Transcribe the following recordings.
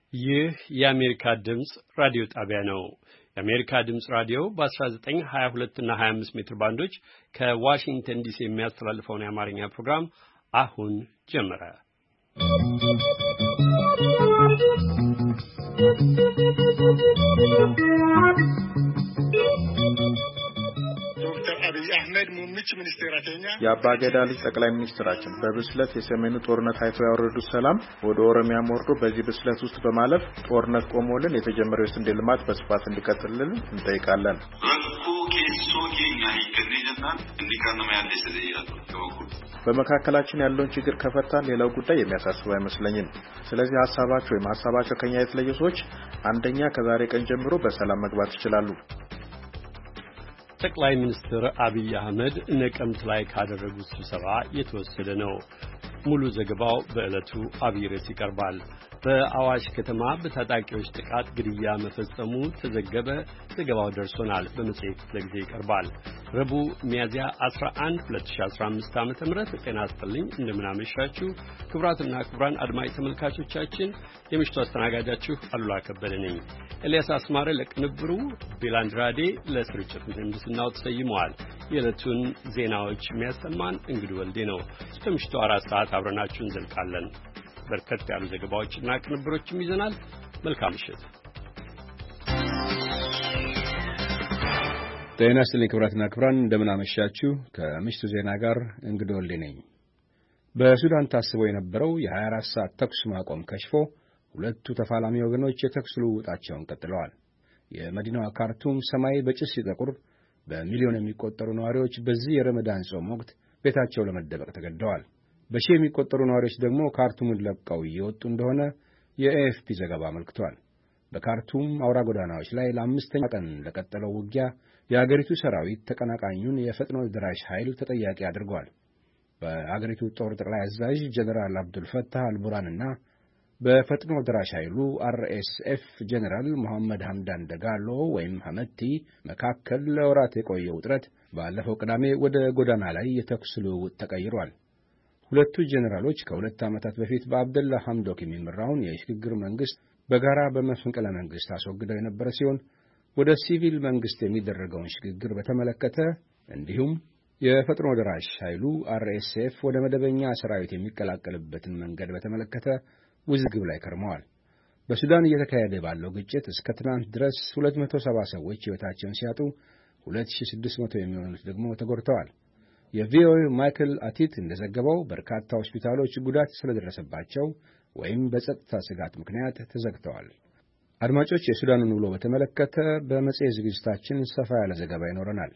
ይህ የአሜሪካ ድምጽ ራዲዮ ጣቢያ ነው። የአሜሪካ ድምጽ ራዲዮ በ1922 እና 25 ሜትር ባንዶች ከዋሽንግተን ዲሲ የሚያስተላልፈውን የአማርኛ ፕሮግራም አሁን ጀመረ። የአባገዳ ልጅ ጠቅላይ ሚኒስትራችን በብስለት የሰሜኑ ጦርነት አይተው ያወረዱት ሰላም ወደ ኦሮሚያም ወርዶ በዚህ ብስለት ውስጥ በማለፍ ጦርነት ቆሞልን የተጀመረው የስንዴ ልማት በስፋት እንዲቀጥልልን እንጠይቃለን። በመካከላችን ያለውን ችግር ከፈታን ሌላው ጉዳይ የሚያሳስብ አይመስለኝም። ስለዚህ ሀሳባቸው ከኛ የተለየ ሰዎች አንደኛ ከዛሬ ቀን ጀምሮ በሰላም መግባት ይችላሉ። ጠቅላይ ሚኒስትር አብይ አህመድ ነቀምት ላይ ካደረጉት ስብሰባ የተወሰደ ነው። ሙሉ ዘገባው በዕለቱ አብይ ርዕስ ይቀርባል። በአዋሽ ከተማ በታጣቂዎች ጥቃት ግድያ መፈጸሙ ተዘገበ። ዘገባው ደርሶናል። በመጽሔት ለጊዜ ይቀርባል። ረቡዕ ሚያዝያ 11 2015 ዓ.ም ጤና ይስጥልኝ። እንደምን አመሻችሁ ክቡራትና ክቡራን አድማጭ ተመልካቾቻችን። የምሽቱ አስተናጋጃችሁ አሉላ ከበደ ነኝ። ኤልያስ አስማረ ለቅንብሩ፣ ቤላንድራዴ ለስርጭት ምህንድስናው ተሰይመዋል። የዕለቱን ዜናዎች የሚያሰማን እንግዲህ ወልዴ ነው። እስከ ምሽቱ 4 ሰዓት አብረናችሁ እንዘልቃለን። በርከት ያሉ ዘገባዎችና ቅንብሮችም ይዘናል። መልካም ምሽት። ጤና ይስጥልኝ ክቡራትና ክቡራን እንደምን አመሻችሁ። ከምሽቱ ዜና ጋር እንግዲህ ወልዴ ነኝ። በሱዳን ታስቦ የነበረው የ24 ሰዓት ተኩስ ማቆም ከሽፎ ሁለቱ ተፋላሚ ወገኖች የተኩስ ልውውጣቸውን ቀጥለዋል። የመዲናዋ ካርቱም ሰማይ በጭስ ሲጠቁር በሚሊዮን የሚቆጠሩ ነዋሪዎች በዚህ የረመዳን ጾም ወቅት ቤታቸው ለመደበቅ ተገደዋል። በሺህ የሚቆጠሩ ነዋሪዎች ደግሞ ካርቱምን ለቀው እየወጡ እንደሆነ የኤኤፍፒ ዘገባ አመልክቷል። በካርቱም አውራ ጎዳናዎች ላይ ለአምስተኛ ቀን ለቀጠለው ውጊያ የአገሪቱ ሰራዊት ተቀናቃኙን የፈጥኖ ደራሽ ኃይል ተጠያቂ አድርጓል። በአገሪቱ ጦር ጠቅላይ አዛዥ ጀነራል አብዱልፈታህ አልቡራንና በፈጥኖ ደራሽ ኃይሉ አርኤስኤፍ ጀነራል መሐመድ ሐምዳን ደጋሎ ወይም ሐመቲ መካከል ለወራት የቆየው ውጥረት ባለፈው ቅዳሜ ወደ ጎዳና ላይ የተኩስ ልውውጥ ተቀይሯል። ሁለቱ ጀነራሎች ከሁለት ዓመታት በፊት በአብደላ ሐምዶክ የሚመራውን የሽግግር መንግሥት በጋራ በመፈንቅለ መንግሥት አስወግደው የነበረ ሲሆን ወደ ሲቪል መንግሥት የሚደረገውን ሽግግር በተመለከተ እንዲሁም የፈጥኖ ደራሽ ኃይሉ አርኤስኤፍ ወደ መደበኛ ሰራዊት የሚቀላቀልበትን መንገድ በተመለከተ ውዝግብ ላይ ከርመዋል። በሱዳን እየተካሄደ ባለው ግጭት እስከ ትናንት ድረስ 270 ሰዎች ሕይወታቸውን ሲያጡ 2600 የሚሆኑት ደግሞ ተጎድተዋል። የቪኦኤ ማይክል አቲት እንደዘገበው በርካታ ሆስፒታሎች ጉዳት ስለደረሰባቸው ወይም በጸጥታ ስጋት ምክንያት ተዘግተዋል። አድማጮች፣ የሱዳንን ውሎ በተመለከተ በመጽሔት ዝግጅታችን ሰፋ ያለ ዘገባ ይኖረናል።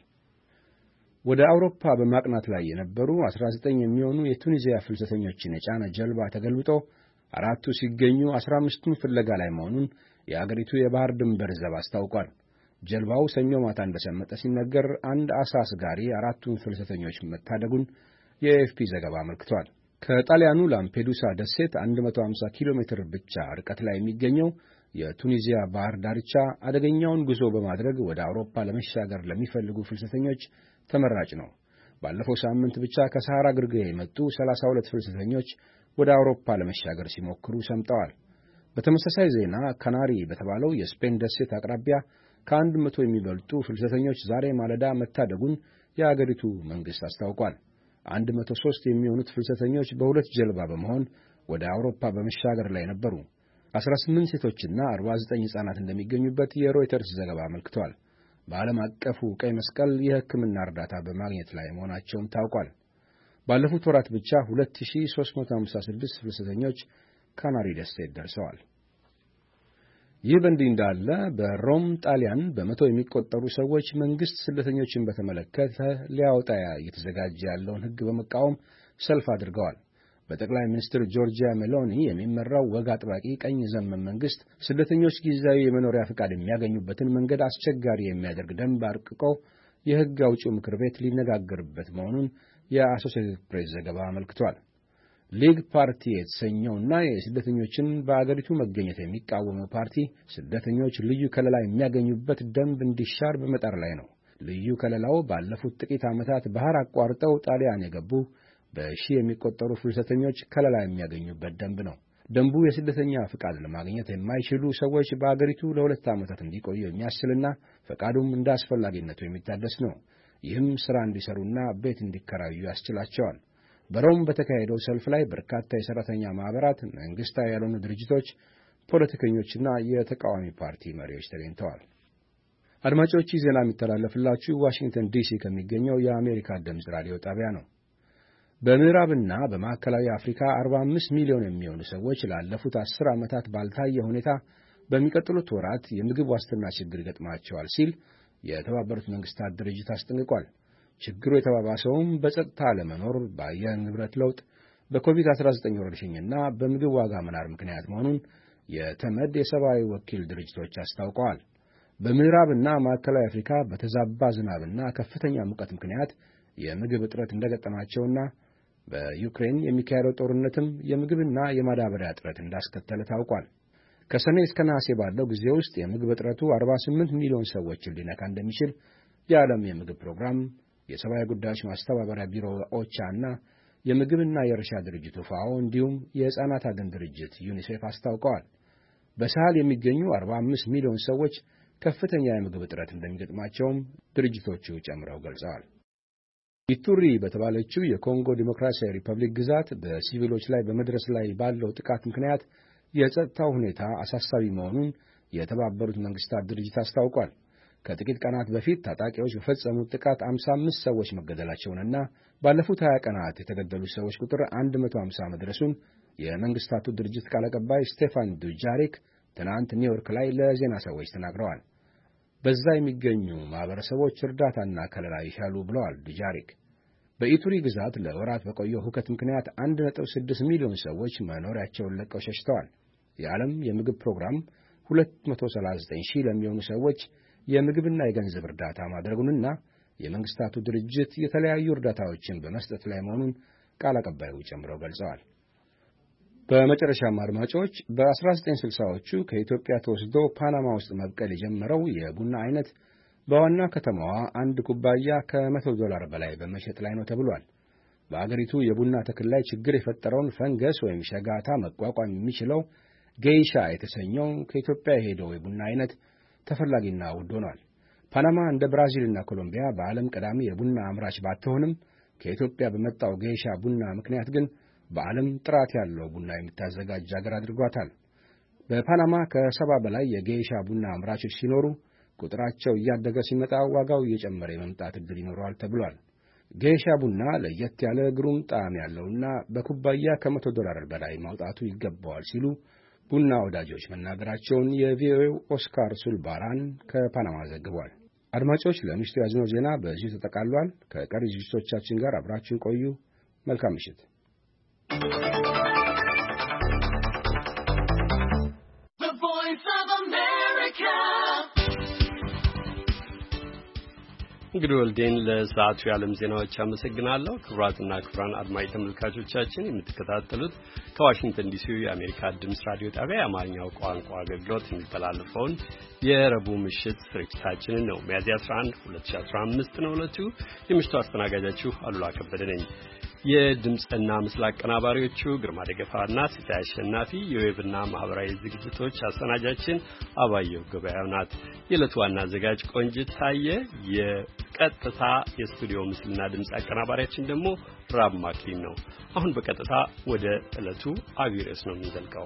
ወደ አውሮፓ በማቅናት ላይ የነበሩ 19 የሚሆኑ የቱኒዚያ ፍልሰተኞችን የጫነ ጀልባ ተገልብጦ 4ቱ ሲገኙ 15ቱን ፍለጋ ላይ መሆኑን የአገሪቱ የባህር ድንበር ዘብ አስታውቋል። ጀልባው ሰኞ ማታ እንደሰመጠ ሲነገር አንድ አሳ አስጋሪ 4ቱን ፍልሰተኞች መታደጉን የኤኤፍፒ ዘገባ አመልክቷል። ከጣሊያኑ ላምፔዱሳ ደሴት 150 ኪሎ ሜትር ብቻ ርቀት ላይ የሚገኘው የቱኒዚያ ባህር ዳርቻ አደገኛውን ጉዞ በማድረግ ወደ አውሮፓ ለመሻገር ለሚፈልጉ ፍልሰተኞች ተመራጭ ነው። ባለፈው ሳምንት ብቻ ከሰሃራ ግርጌ የመጡ 32 ፍልሰተኞች ወደ አውሮፓ ለመሻገር ሲሞክሩ ሰምጠዋል። በተመሳሳይ ዜና ካናሪ በተባለው የስፔን ደሴት አቅራቢያ ከ100 የሚበልጡ ፍልሰተኞች ዛሬ ማለዳ መታደጉን የአገሪቱ መንግሥት አስታውቋል። 103 የሚሆኑት ፍልሰተኞች በሁለት ጀልባ በመሆን ወደ አውሮፓ በመሻገር ላይ ነበሩ። 18 ሴቶችና 49 ሕፃናት እንደሚገኙበት የሮይተርስ ዘገባ አመልክቷል። በዓለም አቀፉ ቀይ መስቀል የሕክምና እርዳታ በማግኘት ላይ መሆናቸውም ታውቋል። ባለፉት ወራት ብቻ 2356 ፍልሰተኞች ካናሪ ደሴት ደርሰዋል። ይህ በእንዲህ እንዳለ በሮም ጣሊያን በመቶ የሚቆጠሩ ሰዎች መንግሥት ስደተኞችን በተመለከተ ሊያወጣ እየተዘጋጀ ያለውን ሕግ በመቃወም ሰልፍ አድርገዋል። በጠቅላይ ሚኒስትር ጆርጂያ ሜሎኒ የሚመራው ወግ አጥባቂ ቀኝ ዘመም መንግሥት ስደተኞች ጊዜያዊ የመኖሪያ ፈቃድ የሚያገኙበትን መንገድ አስቸጋሪ የሚያደርግ ደንብ አርቅቆ የሕግ አውጪው ምክር ቤት ሊነጋገርበት መሆኑን የአሶሲኤትድ ፕሬስ ዘገባ አመልክቷል። ሊግ ፓርቲ የተሰኘውና የስደተኞችን በአገሪቱ መገኘት የሚቃወመው ፓርቲ ስደተኞች ልዩ ከለላ የሚያገኙበት ደንብ እንዲሻር በመጣር ላይ ነው። ልዩ ከለላው ባለፉት ጥቂት ዓመታት ባህር አቋርጠው ጣሊያን የገቡ በሺህ የሚቆጠሩ ፍልሰተኞች ከለላ የሚያገኙበት ደንብ ነው። ደንቡ የስደተኛ ፍቃድ ለማግኘት የማይችሉ ሰዎች በአገሪቱ ለ2 ዓመታት እንዲቆዩ የሚያስችልና ፈቃዱም እንደ አስፈላጊነቱ የሚታደስ ነው። ይህም ሥራ እንዲሰሩና ቤት እንዲከራዩ ያስችላቸዋል። በሮም በተካሄደው ሰልፍ ላይ በርካታ የሠራተኛ ማኅበራት፣ መንግሥታዊ ያልሆኑ ድርጅቶች፣ ፖለቲከኞችና የተቃዋሚ ፓርቲ መሪዎች ተገኝተዋል። አድማጮች፣ ዜና የሚተላለፍላችሁ ዋሽንግተን ዲሲ ከሚገኘው የአሜሪካ ድምፅ ራዲዮ ጣቢያ ነው። በምዕራብና በማዕከላዊ አፍሪካ 45 ሚሊዮን የሚሆኑ ሰዎች ላለፉት 10 ዓመታት ባልታየ ሁኔታ በሚቀጥሉት ወራት የምግብ ዋስትና ችግር ይገጥማቸዋል ሲል የተባበሩት መንግሥታት ድርጅት አስጠንቅቋል። ችግሩ የተባባሰውም በጸጥታ አለመኖር፣ በአየር ንብረት ለውጥ፣ በኮቪድ-19 ወረርሽኝና በምግብ ዋጋ መናር ምክንያት መሆኑን የተመድ የሰብአዊ ወኪል ድርጅቶች አስታውቀዋል። በምዕራብና ማዕከላዊ አፍሪካ በተዛባ ዝናብና ከፍተኛ ሙቀት ምክንያት የምግብ እጥረት እንደገጠማቸውና በዩክሬን የሚካሄደው ጦርነትም የምግብና የማዳበሪያ እጥረት እንዳስከተለ ታውቋል። ከሰኔ እስከ ነሐሴ ባለው ጊዜ ውስጥ የምግብ እጥረቱ 48 ሚሊዮን ሰዎችን ሊነካ እንደሚችል የዓለም የምግብ ፕሮግራም፣ የሰብአዊ ጉዳዮች ማስተባበሪያ ቢሮ ኦቻ እና የምግብና የእርሻ ድርጅቱ ፋኦ እንዲሁም የሕፃናት አድን ድርጅት ዩኒሴፍ አስታውቀዋል። በሳህል የሚገኙ 45 ሚሊዮን ሰዎች ከፍተኛ የምግብ እጥረት እንደሚገጥማቸውም ድርጅቶቹ ጨምረው ገልጸዋል። ኢቱሪ በተባለችው የኮንጎ ዲሞክራሲያዊ ሪፐብሊክ ግዛት በሲቪሎች ላይ በመድረስ ላይ ባለው ጥቃት ምክንያት የጸጥታው ሁኔታ አሳሳቢ መሆኑን የተባበሩት መንግሥታት ድርጅት አስታውቋል። ከጥቂት ቀናት በፊት ታጣቂዎች በፈጸሙት ጥቃት 55 ሰዎች መገደላቸውንና ባለፉት 20 ቀናት የተገደሉት ሰዎች ቁጥር 150 መድረሱን የመንግሥታቱ ድርጅት ቃል አቀባይ ስቴፋን ዱጃሪክ ትናንት ኒውዮርክ ላይ ለዜና ሰዎች ተናግረዋል። በዛ የሚገኙ ማህበረሰቦች እርዳታና ከለላ ይሻሉ ብለዋል ዱጃሪክ። በኢቱሪ ግዛት ለወራት በቆየው ሁከት ምክንያት 1.6 ሚሊዮን ሰዎች መኖሪያቸውን ለቀው ሸሽተዋል። የዓለም የምግብ ፕሮግራም 239 ሺህ ለሚሆኑ ሰዎች የምግብና የገንዘብ እርዳታ ማድረጉንና የመንግሥታቱ ድርጅት የተለያዩ እርዳታዎችን በመስጠት ላይ መሆኑን ቃል አቀባዩ ጨምረው ገልጸዋል። በመጨረሻም አድማጮች፣ በ1960ዎቹ ከኢትዮጵያ ተወስዶ ፓናማ ውስጥ መብቀል የጀመረው የቡና አይነት በዋና ከተማዋ አንድ ኩባያ $100 በላይ በመሸጥ ላይ ነው ተብሏል። በአገሪቱ የቡና ተክል ላይ ችግር የፈጠረውን ፈንገስ ወይም ሸጋታ መቋቋም የሚችለው ጌይሻ የተሰኘው ከኢትዮጵያ የሄደው የቡና አይነት ተፈላጊና ውድ ሆኗል። ፓናማ እንደ ብራዚልና ኮሎምቢያ በዓለም ቀዳሚ የቡና አምራች ባትሆንም ከኢትዮጵያ በመጣው ጌይሻ ቡና ምክንያት ግን በዓለም ጥራት ያለው ቡና የምታዘጋጅ አገር አድርጓታል። በፓናማ ከ70 በላይ የጌይሻ ቡና አምራቾች ሲኖሩ ቁጥራቸው እያደገ ሲመጣ ዋጋው እየጨመረ የመምጣት ዕድል ይኖረዋል ተብሏል። ጌይሻ ቡና ለየት ያለ ግሩም ጣዕም ያለውና በኩባያ $100 በላይ ማውጣቱ ይገባዋል ሲሉ ቡና ወዳጆች መናገራቸውን የቪኦኤው ኦስካር ሱልባራን ከፓናማ ዘግቧል። አድማጮች፣ ለምሽቱ ያዝነው ዜና በዚሁ ተጠቃሏል። ከቀሪ ዝግጅቶቻችን ጋር አብራችሁን ቆዩ። መልካም ምሽት። እንግዲህ ወልዴን ለሰዓቱ የዓለም ዜናዎች አመሰግናለሁ። ክቡራትና ክቡራን አድማጭ ተመልካቾቻችን የምትከታተሉት ከዋሽንግተን ዲሲ የአሜሪካ ድምፅ ራዲዮ ጣቢያ የአማርኛው ቋንቋ አገልግሎት የሚተላለፈውን የረቡዕ ምሽት ስርጭታችንን ነው። ሚያዝያ 11 2015 ነው ዕለቱ። የምሽቱ አስተናጋጃችሁ አሉላ ከበደ ነኝ። የድምፅና ምስል አቀናባሪዎቹ ግርማ ደገፋና ሲሳይ አሸናፊ፣ የዌብና ማህበራዊ ዝግጅቶች አሰናጃችን አባየሁ ገበያው ናት። የዕለቱ ዋና አዘጋጅ ቆንጅት ታየ፣ የቀጥታ የስቱዲዮ ምስልና ድምፅ አቀናባሪያችን ደግሞ ራብ ማክሊን ነው። አሁን በቀጥታ ወደ ዕለቱ አብይ ርዕስ ነው የምንዘልቀው።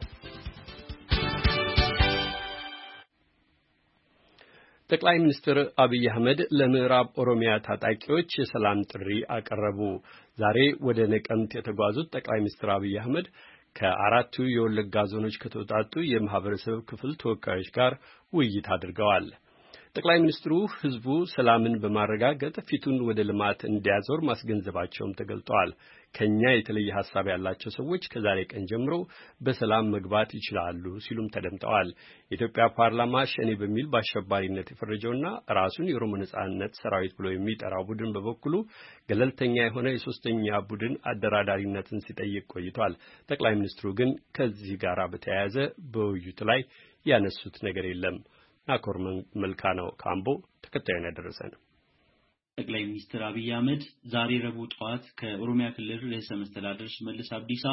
ጠቅላይ ሚኒስትር አብይ አህመድ ለምዕራብ ኦሮሚያ ታጣቂዎች የሰላም ጥሪ አቀረቡ። ዛሬ ወደ ነቀምት የተጓዙት ጠቅላይ ሚኒስትር አብይ አህመድ ከአራቱ የወለጋ ዞኖች ከተውጣጡ የማህበረሰብ ክፍል ተወካዮች ጋር ውይይት አድርገዋል። ጠቅላይ ሚኒስትሩ ህዝቡ ሰላምን በማረጋገጥ ፊቱን ወደ ልማት እንዲያዞር ማስገንዘባቸውም ተገልጧል። ከኛ የተለየ ሐሳብ ያላቸው ሰዎች ከዛሬ ቀን ጀምሮ በሰላም መግባት ይችላሉ ሲሉም ተደምጠዋል። የኢትዮጵያ ፓርላማ ሸኔ በሚል በአሸባሪነት የፈረጀውና ራሱን የኦሮሞ ነጻነት ሰራዊት ብሎ የሚጠራው ቡድን በበኩሉ ገለልተኛ የሆነ የሶስተኛ ቡድን አደራዳሪነትን ሲጠይቅ ቆይቷል። ጠቅላይ ሚኒስትሩ ግን ከዚህ ጋር በተያያዘ በውይይቱ ላይ ያነሱት ነገር የለም። ናኮር መልካ ነው ካምቦ ተከታዩን ያደረሰን። ጠቅላይ ሚኒስትር አብይ አህመድ ዛሬ ረቡዕ ጠዋት ከኦሮሚያ ክልል ርዕሰ መስተዳድር ሽመልስ አብዲሳ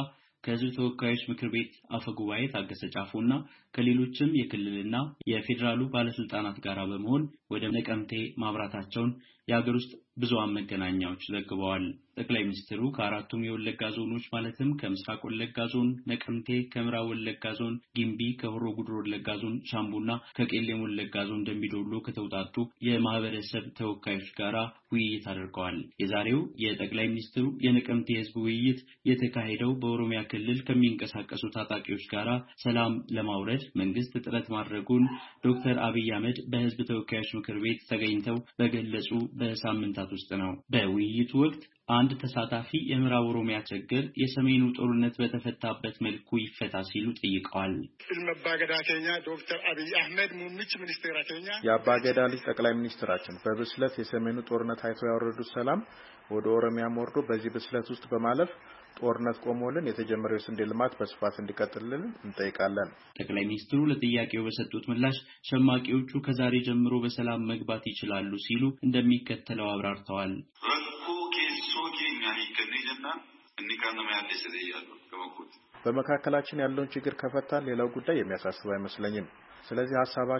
ከህዝብ ተወካዮች ምክር ቤት አፈጉባኤ ታገሰ ጫፎና ከሌሎችም የክልልና የፌዴራሉ ባለስልጣናት ጋር በመሆን ወደ ነቀምቴ ማብራታቸውን የሀገር ውስጥ ብዙሃን መገናኛዎች ዘግበዋል። ጠቅላይ ሚኒስትሩ ከአራቱም የወለጋ ዞኖች ማለትም ከምስራቅ ወለጋ ዞን ነቀምቴ፣ ከምዕራብ ወለጋ ዞን ጊምቢ፣ ከሆሮ ጉዱሩ ወለጋ ዞን ሻምቡና ከቄለም ወለጋ ዞን ደምቢዶሎ ከተውጣጡ የማህበረሰብ ተወካዮች ጋር ውይይት አድርገዋል። የዛሬው የጠቅላይ ሚኒስትሩ የነቀምቴ ህዝብ ውይይት የተካሄደው በኦሮሚያ ክልል ከሚንቀሳቀሱ ታጣቂዎች ጋር ሰላም ለማውረድ መንግስት ጥረት ማድረጉን ዶክተር አብይ አህመድ በህዝብ ተወካዮች ምክር ቤት ተገኝተው በገለጹ በሳምንታት ውስጥ ነው። በውይይቱ ወቅት አንድ ተሳታፊ የምዕራብ ኦሮሚያ ችግር የሰሜኑ ጦርነት በተፈታበት መልኩ ይፈታ ሲሉ ጠይቀዋል። ኢልመባገዳተኛ ዶክተር አብይ አህመድ ሙምች ሚኒስቴራተኛ የአባገዳ ልጅ ጠቅላይ ሚኒስትራችን በብስለት የሰሜኑ ጦርነት አይተው ያወረዱት ሰላም ወደ ኦሮሚያም ወርዶ በዚህ ብስለት ውስጥ በማለፍ ጦርነት ቆሞልን የተጀመረው የስንዴ ልማት በስፋት እንዲቀጥልልን እንጠይቃለን። ጠቅላይ ሚኒስትሩ ለጥያቄው በሰጡት ምላሽ ሸማቂዎቹ ከዛሬ ጀምሮ በሰላም መግባት ይችላሉ ሲሉ እንደሚከተለው አብራርተዋል። በመካከላችን ያለውን ችግር ከፈታን ሌላው ጉዳይ የሚያሳስብ አይመስለኝም። ስለዚህ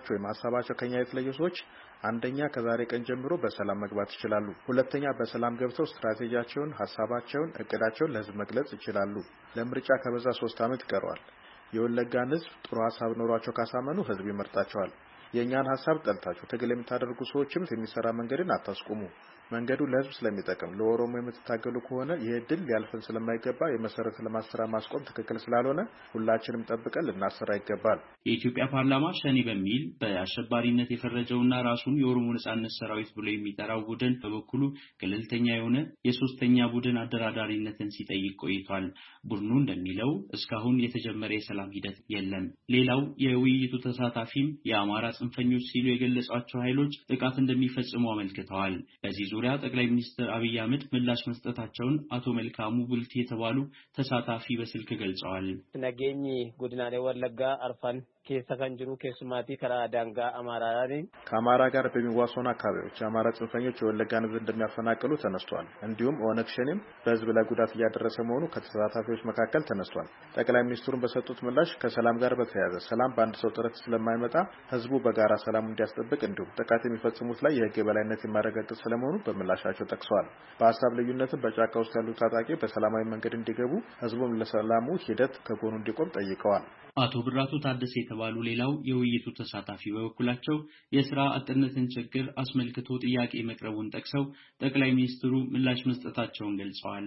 ሀሳባቸው ከኛ የተለዩ ሰዎች አንደኛ ከዛሬ ቀን ጀምሮ በሰላም መግባት ይችላሉ። ሁለተኛ በሰላም ገብተው ስትራቴጂያቸውን፣ ሀሳባቸውን፣ እቅዳቸውን ለህዝብ መግለጽ ይችላሉ። ለምርጫ ከበዛ 3 ዓመት ይቀረዋል። የወለጋን ህዝብ ጥሩ ሀሳብ ኖሯቸው ካሳመኑ ህዝብ ይመርጣቸዋል። የኛን ሀሳብ ጠልታችሁ ትግል የምታደርጉ ሰዎችም የሚሰራ መንገድን አታስቁሙ። መንገዱ ለህዝብ ስለሚጠቅም ለኦሮሞ የምትታገሉ ከሆነ ይህ ድል ሊያልፈን ስለማይገባ የመሰረተ ልማት ስራ ማስቆም ትክክል ስላልሆነ ሁላችንም ጠብቀን ልናሰራ ይገባል። የኢትዮጵያ ፓርላማ ሸኔ በሚል በአሸባሪነት የፈረጀውና ራሱን የኦሮሞ ነጻነት ሰራዊት ብሎ የሚጠራው ቡድን በበኩሉ ገለልተኛ የሆነ የሶስተኛ ቡድን አደራዳሪነትን ሲጠይቅ ቆይቷል። ቡድኑ እንደሚለው እስካሁን የተጀመረ የሰላም ሂደት የለም። ሌላው የውይይቱ ተሳታፊም የአማራ ጽንፈኞች ሲሉ የገለጿቸው ኃይሎች ጥቃት እንደሚፈጽሙ አመልክተዋል። በዚህ ዙሪያ ጠቅላይ ሚኒስትር አብይ አህመድ ምላሽ መስጠታቸውን አቶ መልካሙ ቡልቲ የተባሉ ተሳታፊ በስልክ ገልጸዋል። ነገኝ ጉድናሌ ወለጋ አርፋን ከሰከንጅሩ ከሱማቲ ከራ ዳንጋ አማራራኒ ከአማራ ጋር በሚዋሰኑ አካባቢዎች የአማራ ጽንፈኞች የወለጋን ህዝብ እንደሚያፈናቅሉ ተነስቷል። እንዲሁም ኦነግ ሸኔም በህዝብ ላይ ጉዳት እያደረሰ መሆኑ ከተሳታፊዎች መካከል ተነስቷል። ጠቅላይ ሚኒስትሩን በሰጡት ምላሽ ከሰላም ጋር በተያያዘ ሰላም በአንድ ሰው ጥረት ስለማይመጣ ህዝቡ በጋራ ሰላም እንዲያስጠብቅ እንዲሁም ጥቃት የሚፈጽሙት ላይ የህግ የበላይነት የማረጋገጥ ስለመሆኑ በምላሻቸው ጠቅሰዋል። በሀሳብ ልዩነትም በጫካ ውስጥ ያሉ ታጣቂ በሰላማዊ መንገድ እንዲገቡ ህዝቡም ለሰላሙ ሂደት ከጎኑ እንዲቆም ጠይቀዋል። አቶ ብራቱ ታደሰ የተባሉ ሌላው የውይይቱ ተሳታፊ በበኩላቸው የስራ አጥነትን ችግር አስመልክቶ ጥያቄ መቅረቡን ጠቅሰው ጠቅላይ ሚኒስትሩ ምላሽ መስጠታቸውን ገልጸዋል።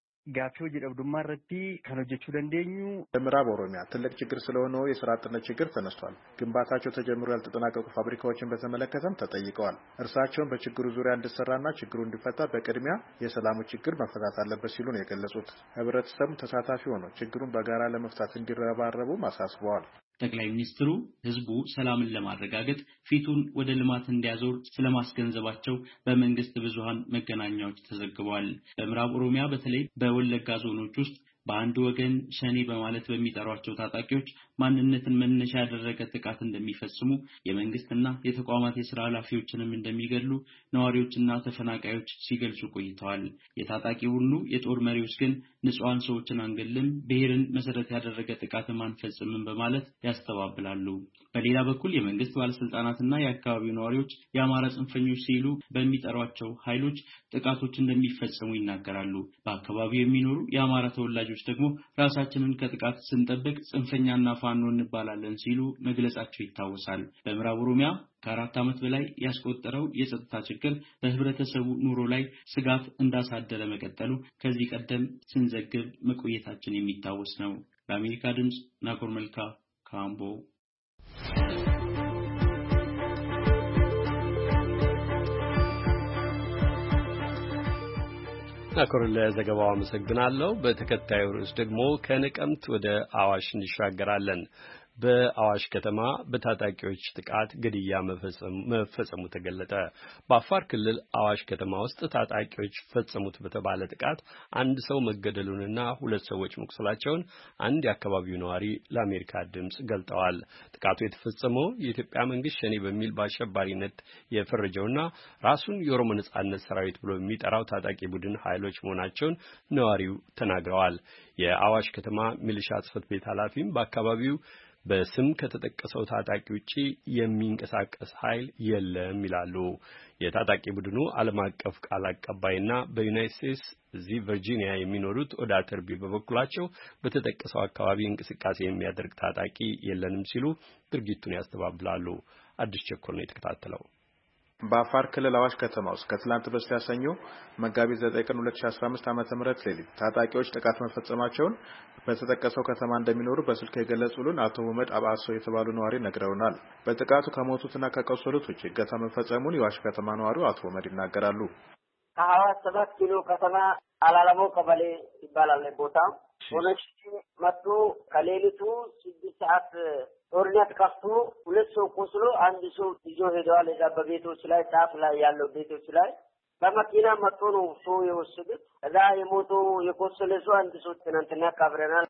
ጋፊው ጅደብዱማ ረቲ ከነጀቹ ደንደኙ በምዕራብ ኦሮሚያ ትልቅ ችግር ስለሆነው የስራ አጥነት ችግር ተነስቷል። ግንባታቸው ተጀምሮ ያልተጠናቀቁ ፋብሪካዎችን በተመለከተም ተጠይቀዋል። እርሳቸውን በችግሩ ዙሪያ እንዲሰራና ችግሩ እንዲፈታ በቅድሚያ የሰላሙ ችግር መፈታት አለበት ሲሉ ነው የገለጹት። ህብረተሰቡ ተሳታፊ ሆኖ ችግሩን በጋራ ለመፍታት እንዲረባረቡ አሳስበዋል። ጠቅላይ ሚኒስትሩ ህዝቡ ሰላምን ለማረጋገጥ ፊቱን ወደ ልማት እንዲያዞር ስለማስገንዘባቸው በመንግስት ብዙሃን መገናኛዎች ተዘግቧል። በምዕራብ ኦሮሚያ በተለይ በወለጋ ዞኖች ውስጥ በአንድ ወገን ሸኔ በማለት በሚጠሯቸው ታጣቂዎች ማንነትን መነሻ ያደረገ ጥቃት እንደሚፈጽሙ የመንግስትና የተቋማት የሥራ ኃላፊዎችንም እንደሚገሉ ነዋሪዎችና ተፈናቃዮች ሲገልጹ ቆይተዋል። የታጣቂ ሁሉ የጦር መሪዎች ግን ንጹሃን ሰዎችን አንገልም፣ ብሔርን መሰረት ያደረገ ጥቃትን አንፈጽምም በማለት ያስተባብላሉ። በሌላ በኩል የመንግስት ባለስልጣናትና የአካባቢው ነዋሪዎች የአማራ ጽንፈኞች ሲሉ በሚጠሯቸው ኃይሎች ጥቃቶች እንደሚፈጽሙ ይናገራሉ። በአካባቢው የሚኖሩ የአማራ ተወላጆች ደግሞ ራሳችንን ከጥቃት ስንጠብቅ ጽንፈኛና ፋኖ እንባላለን ሲሉ መግለጻቸው ይታወሳል። በምዕራብ ኦሮሚያ ከ4 ዓመት በላይ ያስቆጠረው የጸጥታ ችግር በህብረተሰቡ ኑሮ ላይ ስጋት እንዳሳደረ መቀጠሉ ከዚህ ቀደም ስንዘግብ መቆየታችን የሚታወስ ነው። ለአሜሪካ ድምጽ ናኮር መልካ ካምቦ። ናኮር ለዘገባው አመሰግናለሁ። በተከታዩ ርዕስ ደግሞ ከነቀምት ወደ አዋሽ እንሻገራለን። በአዋሽ ከተማ በታጣቂዎች ጥቃት ግድያ መፈጸሙ ተገለጠ። በአፋር ክልል አዋሽ ከተማ ውስጥ ታጣቂዎች ፈጸሙት በተባለ ጥቃት አንድ ሰው መገደሉንና 2 ሰዎች መቁሰላቸውን አንድ የአካባቢው ነዋሪ ለአሜሪካ ድምጽ ገልጠዋል። ጥቃቱ የተፈጸመው የኢትዮጵያ መንግስት ሸኔ በሚል በአሸባሪነት የፈረጀውና ራሱን የኦሮሞ ነጻነት ሰራዊት ብሎ የሚጠራው ታጣቂ ቡድን ኃይሎች መሆናቸውን ነዋሪው ተናግረዋል። የአዋሽ ከተማ ሚሊሻ ጽሕፈት ቤት ኃላፊም በአካባቢው በስም ከተጠቀሰው ታጣቂ ውጪ የሚንቀሳቀስ ኃይል የለም ይላሉ። የታጣቂ ቡድኑ ዓለም አቀፍ ቃል አቀባይና በዩናይትድ ስቴትስ እዚህ ቨርጂኒያ የሚኖሩት ኦዳ ተርቢ በበኩላቸው በተጠቀሰው አካባቢ እንቅስቃሴ የሚያደርግ ታጣቂ የለንም ሲሉ ድርጊቱን ያስተባብላሉ። አዲስ ቸኮል ነው የተከታተለው። በአፋር ክልል አዋሽ ከተማ ውስጥ ከትላንት በስቲያ ሰኞ መጋቢት 9 ቀን 2015 ዓ.ም ሌሊት ታጣቂዎች ጥቃት መፈጸማቸውን በተጠቀሰው ከተማ እንደሚኖሩ በስልክ የገለጹልን አቶ መሐመድ አባሶ የተባሉ ነዋሪ ነግረውናል። በጥቃቱ ከሞቱትና ከቆሰሉት ውጪ እገታ መፈጸሙን የአዋሽ ከተማ ነዋሪው አቶ መሐመድ ይናገራሉ። ከሐዋሳ 7 ኪሎ ከተማ አላለሞ ቀበሌ ይባላል ቦታው። ሆነች መጥቶ ከሌሊቱ 6 ሰዓት ጦርነት ከፍቶ 2 ሰው ቆስሎ 1 ሰው ይዞ ሄደዋል። እዛ በቤቶች ላይ ጫፍ ላይ ያለው ቤቶች ላይ በመኪና መጥቶ ነው ሰው የወሰዱት። እዛ የሞቶ የቆሰለ ሰው 1 ሰው ትናንትና ቀብረናል።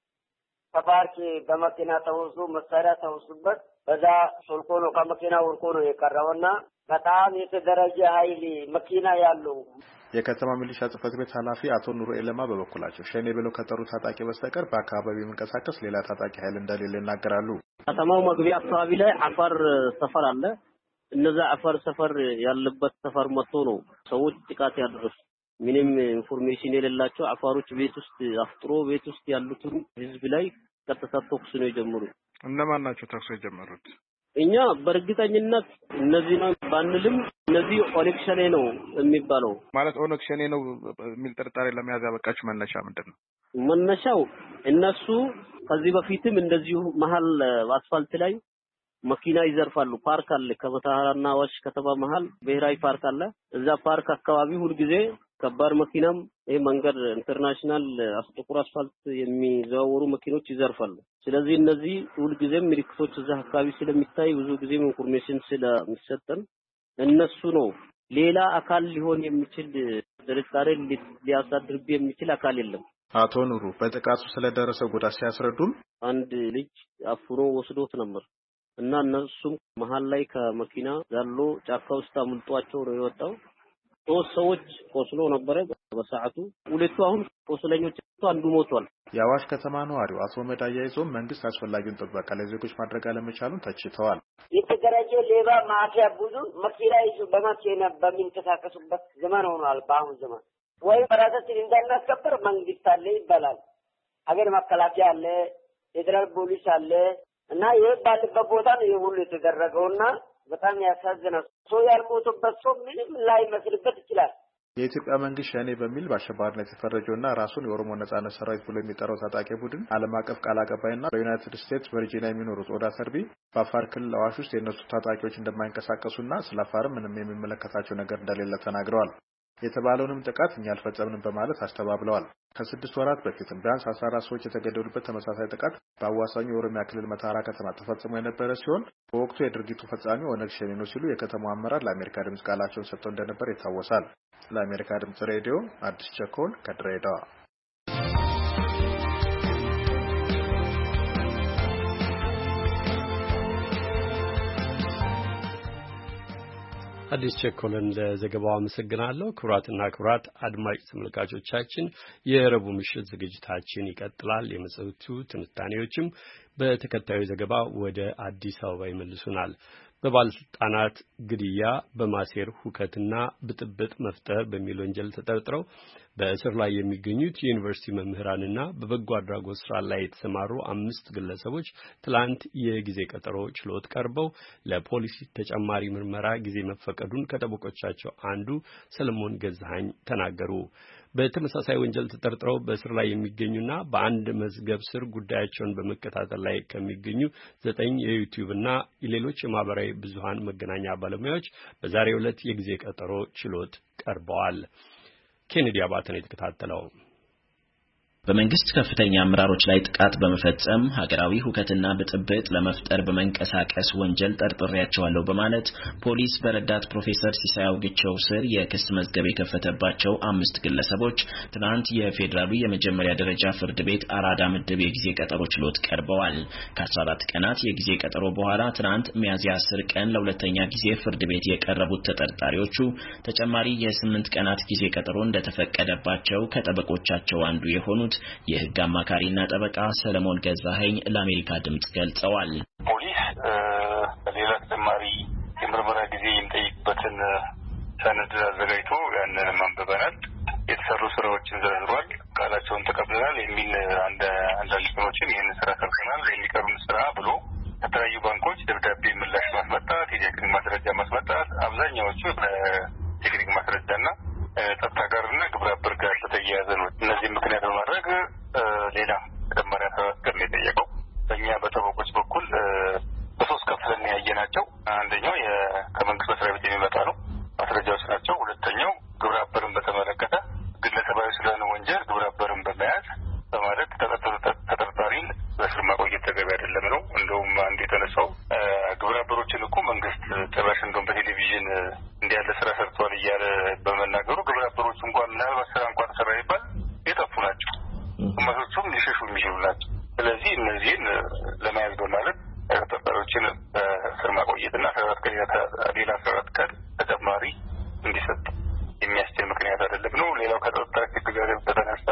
ከፓርክ በመኪና ተወስዶ መሳሪያ ተወስዶበት በዛ ሶልኮ ነው ከመኪና ወርቆ ነው የቀረውና በጣም የተደራጀ ኃይል መኪና ያለው የከተማ ሚሊሻ ጽሕፈት ቤት ኃላፊ አቶ ኑሩ ኤለማ በበኩላቸው ሸኔ ብለው ከጠሩት ታጣቂ በስተቀር በአካባቢው የሚንቀሳቀስ ሌላ ታጣቂ ኃይል እንደሌለ ይናገራሉ። ከተማው መግቢያ አካባቢ ላይ አፋር ሰፈር አለ። እነዛ አፋር ሰፈር ያለበት ሰፈር መጥቶ ነው ሰዎች ጥቃት ያደረሱ። ምንም ኢንፎርሜሽን የሌላቸው አፋሮች ቤት ውስጥ አፍጥሮ ቤት ውስጥ ያሉትን ህዝብ ላይ ቀጥታ ተኩስ ነው የጀመሩት። እነማን ናቸው ተኩስ የጀመሩት? እኛ በእርግጠኝነት እነዚህ ነው ባንልም እነዚህ ኦነግ ሸኔ ነው የሚባለው። ማለት ኦነግ ሸኔ ነው የሚል ጥርጣሬ ለመያዝ ያበቃችሁ መነሻ ምንድነው? መነሻው እነሱ ከዚህ በፊትም እንደዚሁ መሃል አስፋልት ላይ መኪና ይዘርፋሉ። ፓርክ አለ ከበታራና አዋሽ ከተማ መሃል ብሔራዊ ፓርክ አለ። እዛ ፓርክ አካባቢ ሁሉ ጊዜ ከባድ መኪናም ይሄ መንገድ ኢንተርናሽናል ጥቁር አስፋልት የሚዘዋወሩ መኪኖች ይዘርፋሉ። ስለዚህ እነዚህ ሁሉ ጊዜም ምልክቶች እዛ አካባቢ ስለሚታይ ብዙ ጊዜም ኢንፎርሜሽን ስለሚሰጠን እነሱ ነው። ሌላ አካል ሊሆን የሚችል ጥርጣሬ ሊያሳድርብ የሚችል አካል የለም። አቶ ኑሩ በጥቃቱ ስለደረሰው ጉዳት ሲያስረዱም አንድ ልጅ አፍኖ ወስዶት ነበር እና እነሱም መሃል ላይ ከመኪና ያሉ ጫካ ውስጥ አምልጧቸው ነው የወጣው። 3 ሰዎች ቆስሎ ነበር በሰዓቱ። 2 አሁን ቆስለኞች አንዱ ሞቷል። የአዋሽ ከተማ ነዋሪው አቶ መሐመድ አያይዞም መንግስት አስፈላጊውን ጥበቃ ለዜጎች ማድረግ አለመቻሉን ተችተዋል። የተደራጀ ሌባ ማፊያ ብዙ መኪና ይዞ በመኪና በሚንቀሳቀሱበት ዘመን ሆኗል። በአሁን ዘመን ወይ በራሳችን እንዳናስከበር መንግስት አለ ይባላል። ሀገር መከላከያ አለ፣ ፌደራል ፖሊስ አለ እና ይሄ ባለበት ቦታ ነው የሁሉ የተደረገውና በጣም ያሳዝናል። ሰው ያልሞተበት ሰው ምንም ላይ መስልበት ይችላል። የኢትዮጵያ መንግስት ሸኔ በሚል በአሸባሪነት የተፈረጀውና ራሱን የኦሮሞ ነጻነት ሰራዊት ብሎ የሚጠራው ታጣቂ ቡድን ዓለም አቀፍ ቃል አቀባይና በዩናይትድ ስቴትስ ቨርጂኒያ የሚኖሩት ኦዳ ተርቢ በአፋር ክልል አዋሽ ውስጥ የነሱ ታጣቂዎች እንደማይንቀሳቀሱና ስለ አፋርም ምንም የሚመለከታቸው ነገር እንደሌለ ተናግረዋል። የተባለውንም ጥቃት እኛ አልፈጸምንም በማለት አስተባብለዋል። ከ6 ወራት በፊትም ቢያንስ 14 ሰዎች የተገደሉበት ተመሳሳይ ጥቃት በአዋሳኙ የኦሮሚያ ክልል መተሃራ ከተማ ተፈጽሞ የነበረ ሲሆን በወቅቱ የድርጊቱ ፈጻሚ ኦነግ ሸኔ ነው ሲሉ የከተማው አመራር ለአሜሪካ ድምጽ ቃላቸውን ሰጥተው እንደነበር ይታወሳል። ለአሜሪካ ድምጽ ሬዲዮ አዲስ ቸኮል ከድሬዳዋ። አዲስ ቸኮልን ለዘገባው አመሰግናለሁ። ክቡራትና ክቡራት አድማጭ ተመልካቾቻችን የረቡዕ ምሽት ዝግጅታችን ይቀጥላል። የመጽሔቱ ትንታኔዎችም በተከታዩ ዘገባ ወደ አዲስ አበባ ይመልሱናል። በባለስልጣናት ግድያ በማሴር ሁከትና ብጥብጥ መፍጠር በሚል ወንጀል ተጠርጥረው በእስር ላይ የሚገኙት የዩኒቨርሲቲ መምህራንና በበጎ አድራጎት ስራ ላይ የተሰማሩ 5 ግለሰቦች ትላንት የጊዜ ቀጠሮ ችሎት ቀርበው ለፖሊስ ተጨማሪ ምርመራ ጊዜ መፈቀዱን ከጠበቆቻቸው አንዱ ሰለሞን ገዛኸኝ ተናገሩ። በተመሳሳይ ወንጀል ተጠርጥረው በእስር ላይ የሚገኙና በአንድ መዝገብ ስር ጉዳያቸውን በመከታተል ላይ ከሚገኙ 9 የዩቲዩብ እና ሌሎች የማህበራዊ ብዙሃን መገናኛ ባለሙያዎች በዛሬው ዕለት የጊዜ ቀጠሮ ችሎት ቀርበዋል። ኬኔዲ አባተ ነው የተከታተለው። በመንግስት ከፍተኛ አመራሮች ላይ ጥቃት በመፈጸም ሀገራዊ ሁከትና ብጥብጥ ለመፍጠር በመንቀሳቀስ ወንጀል ጠርጥሬያቸዋለሁ በማለት ፖሊስ በረዳት ፕሮፌሰር ሲሳይ አውግቸው ስር የክስ መዝገብ የከፈተባቸው 5 ግለሰቦች ትናንት የፌዴራሉ የመጀመሪያ ደረጃ ፍርድ ቤት አራዳ ምድብ የጊዜ ቀጠሮ ችሎት ቀርበዋል። ከ14 ቀናት የጊዜ ቀጠሮ በኋላ ትናንት ሚያዝያ 10 ቀን ለሁለተኛ ጊዜ ፍርድ ቤት የቀረቡት ተጠርጣሪዎቹ ተጨማሪ የ8 ቀናት ጊዜ ቀጠሮ እንደተፈቀደባቸው ከጠበቆቻቸው አንዱ የሆኑት የህግ አማካሪና ጠበቃ ሰለሞን ገዛኸኝ ለአሜሪካ ድምጽ ገልጸዋል። ፖሊስ ሌላ ተጨማሪ የምርመራ ጊዜ የሚጠይቅበትን ሰነድ አዘጋጅቶ ያንን ማንበበናል። የተሰሩ ስራዎችን ዘርዝሯል። ቃላቸውን ተቀብለናል የሚል አንዳንድ ልጆችን ይህን ስራ ሰርተናል የሚቀሩን ስራ ብሎ ከተለያዩ ባንኮች ደብዳቤ ምላሽ ማስመጣት፣ የቴክኒክ ማስረጃ ማስመጣት፣ አብዛኛዎቹ በቴክኒክ ማስረጃና ጸጥታ ጋርና ግብረ አበር ጋር ተያያዘ ነው። እነዚህ ምክንያት በማድረግ ሌላ ተጨማሪ አሰራር ነው የጠየቀው። በእኛ በጠበቆች በኩል በሶስት ከፍለን ያየናቸው አንደኛው ከመንግስት መስሪያ ቤት የሚመጣ ነው ማስረጃዎች ናቸው። ሁለተኛው ግብረ አበርን በተመለከተ ግለሰባዊ ስለሆነ ወንጀል ግብረ አበርን በመያዝ በማለት ተጠርጣሪን በስር ማቆየት ተገቢ አይደለም ነው። እንደውም አንድ የተነሳው ግብረ አበሮችን እኮ መንግስት ጭራሽ እንደውም በቴሌቪዥን እንዲያለ ስራ ሰርቷል እያለ በመናገሩ ግብረ አበሮች እንኳን ምናልባት ስራ እንኳን ተሰራ ይባል የጠፉ ናቸው። ግማሾቹም ሊሸሹ የሚችሉ ናቸው። ስለዚህ እነዚህን ለመያዝ በማለት ተጠርጣሪዎችን በስር ማቆየትና 14 ቀን ሌላ 14 ቀን ተጨማሪ እንዲሰጥ የሚያስችል ምክንያት አይደለም ነው። ሌላው ከጸጥታ ችግር ጋር በተነሳ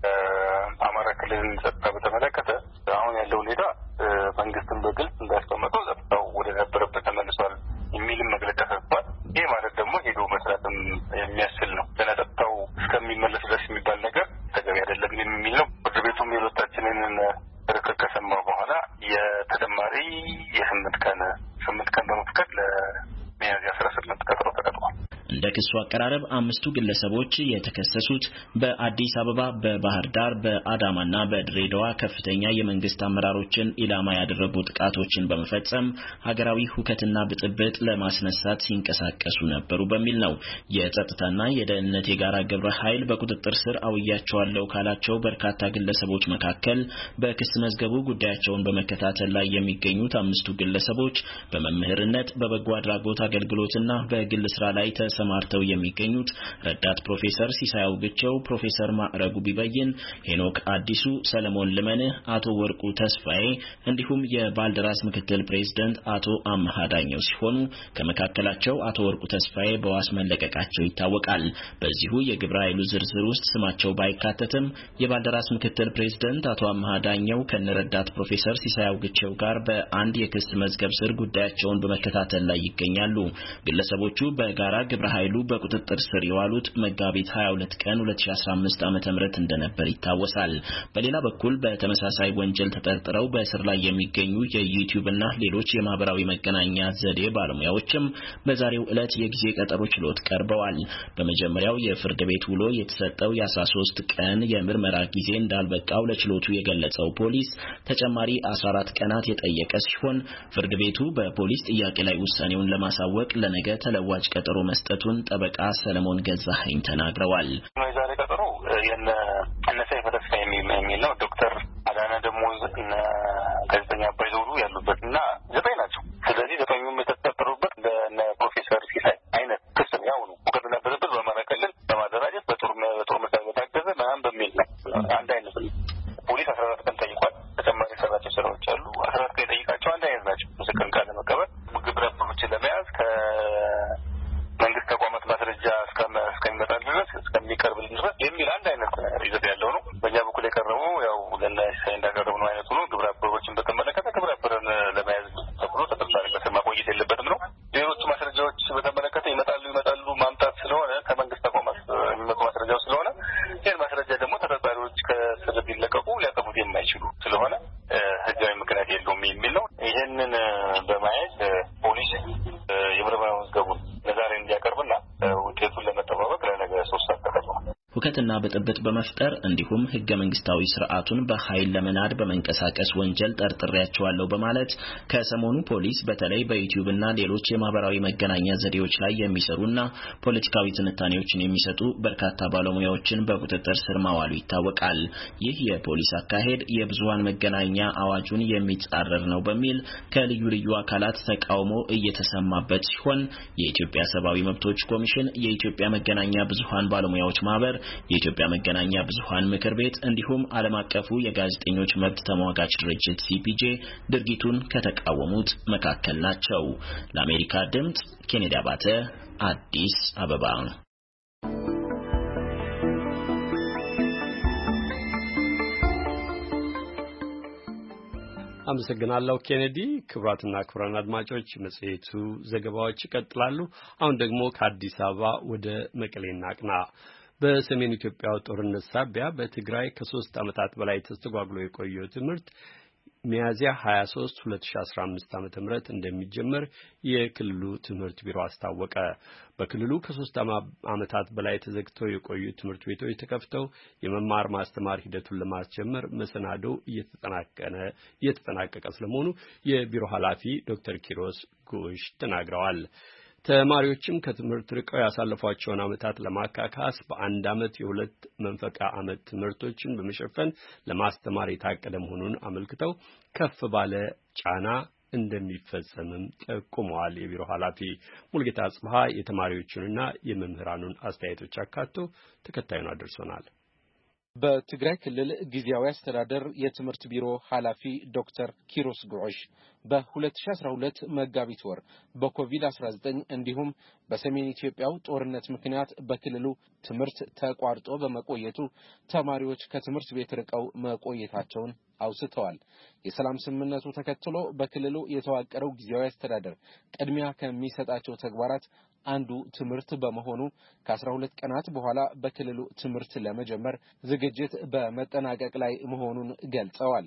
አማራ ክልልን ጸጥታ በተመለከተ አሁን ያለው ሁኔታ መንግስትን በግልጽ እንዳስቀመጠው ጸጥታው ወደ ነበረበት ተመልሷል የሚልም መግለጫ ሰጥቷል። ይህ ማለት ደግሞ ሄዶ መስራትም የሚያስችል ነው። ጸጥታው እስከሚመለስ ድረስ የሚባል ነገር ተገቢ አይደለም የሚል ነው። ፍርድ ቤቱም የሁለታችንን ርክክብ ከሰማ በኋላ የተጨማሪ የ8 ቀን በመፍቀድ ለሚያዝያ 18 ቀጠሮ ተቀጥሯል። እንደ ክሱ አቀራረብ 5ቱ ግለሰቦች የተከሰሱት በአዲስ አበባ፣ በባህር ዳር፣ በአዳማና በድሬዳዋ ከፍተኛ የመንግስት አመራሮችን ኢላማ ያደረጉ ጥቃቶችን በመፈጸም ሀገራዊ ሁከትና ብጥብጥ ለማስነሳት ሲንቀሳቀሱ ነበሩ በሚል ነው። የጸጥታና የደህንነት የጋራ ግብረ ኃይል በቁጥጥር ስር አውያቸዋለሁ ካላቸው በርካታ ግለሰቦች መካከል በክስ መዝገቡ ጉዳያቸውን በመከታተል ላይ የሚገኙት 5ቱ ግለሰቦች በመምህርነት፣ በበጎ አድራጎት አገልግሎትና በግል ስራ ላይ ተሰማርተው የሚገኙት ረዳት ፕሮፌሰር ሲሳይ አውግቸው፣ ፕሮፌሰር ማዕረጉ ቢበይን፣ ሄኖክ አዲሱ፣ ሰለሞን ልመንህ፣ አቶ ወርቁ ተስፋዬ እንዲሁም የባልደራስ ምክትል ፕሬዝዳንት አቶ አምሃ ዳኘው ሲሆኑ ከመካከላቸው አቶ ወርቁ ተስፋዬ በዋስ መለቀቃቸው ይታወቃል። በዚሁ የግብረ ኃይሉ ዝርዝር ውስጥ ስማቸው ባይካተትም የባልደራስ ምክትል ፕሬዝዳንት አቶ አምሃ ዳኘው ከነረዳት ፕሮፌሰር ሲሳይ አውግቸው ጋር በአንድ የክስ መዝገብ ስር ጉዳያቸውን በመከታተል ላይ ይገኛሉ። ግለሰቦቹ በጋራ ግብረ ኃይሉ በቁጥጥር ስር የዋሉት መጋቢት 22 ቀን 2015 ዓ.ም እንደነበር ይታወሳል። በሌላ በኩል በተመሳሳይ ወንጀል ተጠርጥረው በእስር ላይ የሚገኙ የዩቲዩብ እና ሌሎች የማህበራዊ መገናኛ ዘዴ ባለሙያዎችም በዛሬው ዕለት የጊዜ ቀጠሮ ችሎት ቀርበዋል። በመጀመሪያው የፍርድ ቤት ውሎ የተሰጠው የ13 ቀን የምርመራ ጊዜ እንዳልበቃው ለችሎቱ የገለጸው ፖሊስ ተጨማሪ 14 ቀናት የጠየቀ ሲሆን ፍርድ ቤቱ በፖሊስ ጥያቄ ላይ ውሳኔውን ለማሳወቅ ለነገ ተለዋጭ ቀጠሮ መስጠቱን ጠበቃ ሰለሞን ገዛኸኝ ተናግረዋል። ዛሬ ቀጠሮ እነ ሰይፈ ተስፋዬ የሚል ነው። ዶክተር አዳነ ደሞዝ እና ጋዜጠኛ አባይ ዘውዱ ያሉበትና 9 ናቸው። ስለዚህ 9ኙም የተጠረጠሩበት እነ ፕሮፌሰር ሲሳይ አይነት ክስ ነው። ያው ነው ሁከትና ብጥብጥ በአማራ ክልል በማደራጀት በጦር መሳሪያ በታገዘ ምናምን በሚል ነው። አንድ አይነት ነው። ፖሊስ 14 ቀን ጠይቋል። ተጨማሪ የሰራቸው ስራዎች አሉ። 14 ቀን ጠይቃቸው አንድ አይነት ናቸው። ምስክርን ቃል ለመቀበል ግብረ አበሮችን ለመያዝ ከመንግስት ተቋማት ማስረጃ እስከሚመጣ ድረስ እስከሚቀርብልን ድረስ የሚል አንድ አይነት ይዘት ያለው ነው። በእኛ በኩል የቀረበው ያው ለናይሳይ እንዳቀረብነው አይነቱ ነው። ግብረ አበሮችን በተመለከተ ግብረ አበርን ለመያዝ ተብሎ ተጠርጣሪ በስር ማቆየት የለበትም ነው። ሌሎቹ ማስረጃዎች በተመለከተ ይመጣሉ ማምጣት ስለሆነ ከመንግስት ተቋማት የሚመጡ ማስረጃዎች ስለሆነ ይህን ማስረጃ ደግሞ ተጠርጣሪዎች ከስር ቢለቀቁ ሊያጠፉት የማይችሉ ስለሆነ ህጋዊ ምክንያት የለውም የሚል ነው። ይህንን በማየት ፖሊስ የምርመራ መዝገቡን ለዛሬ እንዲያቀርብና ውጤቱን ለመጠባበቅ ለነገ 3 ሰዓት ተቀጥሯል። ሁከትና ብጥብጥ በመፍጠር እንዲሁም ህገ መንግስታዊ ስርዓቱን በኃይል ለመናድ በመንቀሳቀስ ወንጀል ጠርጥሬያቸዋለሁ በማለት ከሰሞኑ ፖሊስ በተለይ በዩቲዩብ እና ሌሎች የማህበራዊ መገናኛ ዘዴዎች ላይ የሚሰሩና ፖለቲካዊ ትንታኔዎችን የሚሰጡ በርካታ ባለሙያዎችን በቁጥጥር ስር ማዋሉ ይታወቃል። ይህ የፖሊስ አካሄድ የብዙሃን መገናኛ አዋጁን የሚጻረር ነው በሚል ከልዩ ልዩ አካላት ተቃውሞ እየተሰማበት ሲሆን የኢትዮጵያ ሰብአዊ መብቶች ኮሚሽን፣ የኢትዮጵያ መገናኛ ብዙሃን ባለሙያዎች ማህበር፣ የኢትዮጵያ መገናኛ ብዙሃን ምክር ቤት እንዲሁም ዓለም አቀፉ የጋዜጠኞች መብት ተሟጋች ድርጅት ሲፒጄ ድርጊቱን ከተቃወሙት መካከል ናቸው። ለአሜሪካ ድምጽ ኬኔዲ አባተ አዲስ አበባ። አመሰግናለሁ ኬኔዲ። ክቡራትና ክቡራን አድማጮች መጽሔቱ ዘገባዎች ይቀጥላሉ። አሁን ደግሞ ከአዲስ አበባ ወደ መቀሌ እናቅና። በሰሜን ኢትዮጵያው ጦርነት ሳቢያ በትግራይ ከ3 ዓመታት በላይ ተስተጓጉሎ የቆየው ትምህርት ሚያዝያ 23 2015 ዓ.ም እንደሚጀመር የክልሉ ትምህርት ቢሮ አስታወቀ። በክልሉ ከ3 ዓመታት በላይ ተዘግተው የቆዩ ትምህርት ቤቶች ተከፍተው የመማር ማስተማር ሂደቱን ለማስጀመር መሰናዶ እየተጠናቀቀ ስለመሆኑ የቢሮ ኃላፊ ዶክተር ኪሮስ ጉሽ ተናግረዋል። ተማሪዎችም ከትምህርት ርቀው ያሳለፏቸውን ዓመታት ለማካካስ በአንድ ዓመት የሁለት መንፈቃ ዓመት ትምህርቶችን በመሸፈን ለማስተማር የታቀደ መሆኑን አመልክተው ከፍ ባለ ጫና እንደሚፈጸምም ጠቁመዋል። የቢሮ ኃላፊ ሙልጌታ አጽብሃ የተማሪዎቹንና የመምህራኑን አስተያየቶች አካቶ ተከታዩን አድርሶናል። በትግራይ ክልል ጊዜያዊ አስተዳደር የትምህርት ቢሮ ኃላፊ ዶክተር ኪሮስ ጉሽ በ2012 መጋቢት ወር በኮቪድ-19 እንዲሁም በሰሜን ኢትዮጵያው ጦርነት ምክንያት በክልሉ ትምህርት ተቋርጦ በመቆየቱ ተማሪዎች ከትምህርት ቤት ርቀው መቆየታቸውን አውስተዋል። የሰላም ስምምነቱ ተከትሎ በክልሉ የተዋቀረው ጊዜያዊ አስተዳደር ቅድሚያ ከሚሰጣቸው ተግባራት አንዱ ትምህርት በመሆኑ ከ12 ቀናት በኋላ በክልሉ ትምህርት ለመጀመር ዝግጅት በመጠናቀቅ ላይ መሆኑን ገልጸዋል።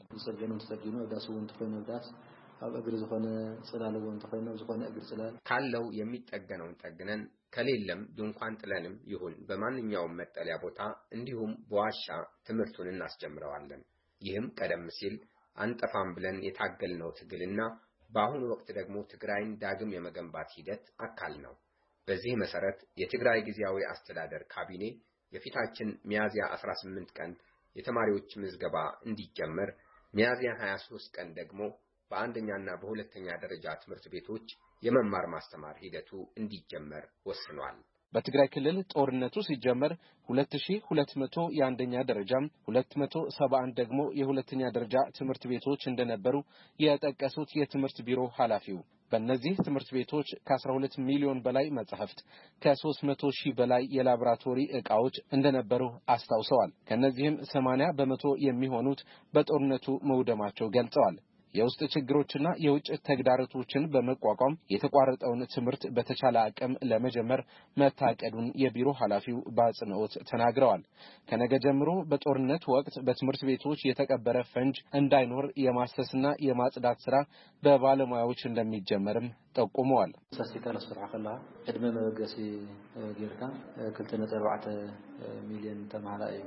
ካለው የሚጠገነውን ጠግነን ከሌለም ድንኳን ጥለንም ይሁን በማንኛውም መጠለያ ቦታ እንዲሁም በዋሻ ትምህርቱን እናስጀምረዋለን። ይህም ቀደም ሲል አንጠፋም ብለን የታገልነው ትግልና በአሁኑ ወቅት ደግሞ ትግራይን ዳግም የመገንባት ሂደት አካል ነው። በዚህ መሰረት የትግራይ ጊዜያዊ አስተዳደር ካቢኔ የፊታችን ሚያዝያ 18 ቀን የተማሪዎች ምዝገባ እንዲጀመር፣ ሚያዝያ 23 ቀን ደግሞ በአንደኛና በሁለተኛ ደረጃ ትምህርት ቤቶች የመማር ማስተማር ሂደቱ እንዲጀመር ወስኗል። በትግራይ ክልል ጦርነቱ ሲጀመር 2200 የአንደኛ ደረጃም 271 ደግሞ የሁለተኛ ደረጃ ትምህርት ቤቶች እንደነበሩ የጠቀሱት የትምህርት ቢሮ ኃላፊው በእነዚህ ትምህርት ቤቶች ከ12 ሚሊዮን በላይ መጻሕፍት ከ300 ሺህ በላይ የላቦራቶሪ ዕቃዎች እንደነበሩ አስታውሰዋል። ከነዚህም 80% የሚሆኑት በጦርነቱ መውደማቸው ገልጸዋል። የውስጥ ችግሮችና የውጭ ተግዳሮቶችን በመቋቋም የተቋረጠውን ትምህርት በተቻለ አቅም ለመጀመር መታቀዱን የቢሮ ኃላፊው በአጽንኦት ተናግረዋል። ከነገ ጀምሮ በጦርነት ወቅት በትምህርት ቤቶች የተቀበረ ፈንጅ እንዳይኖር የማሰስና የማጽዳት ስራ በባለሙያዎች እንደሚጀመርም ጠቁመዋል። ሳስቲካል አስፈራኸላ እድሜ መበገሲ ጌርካ 2.4 ሚሊዮን ተማሪዎች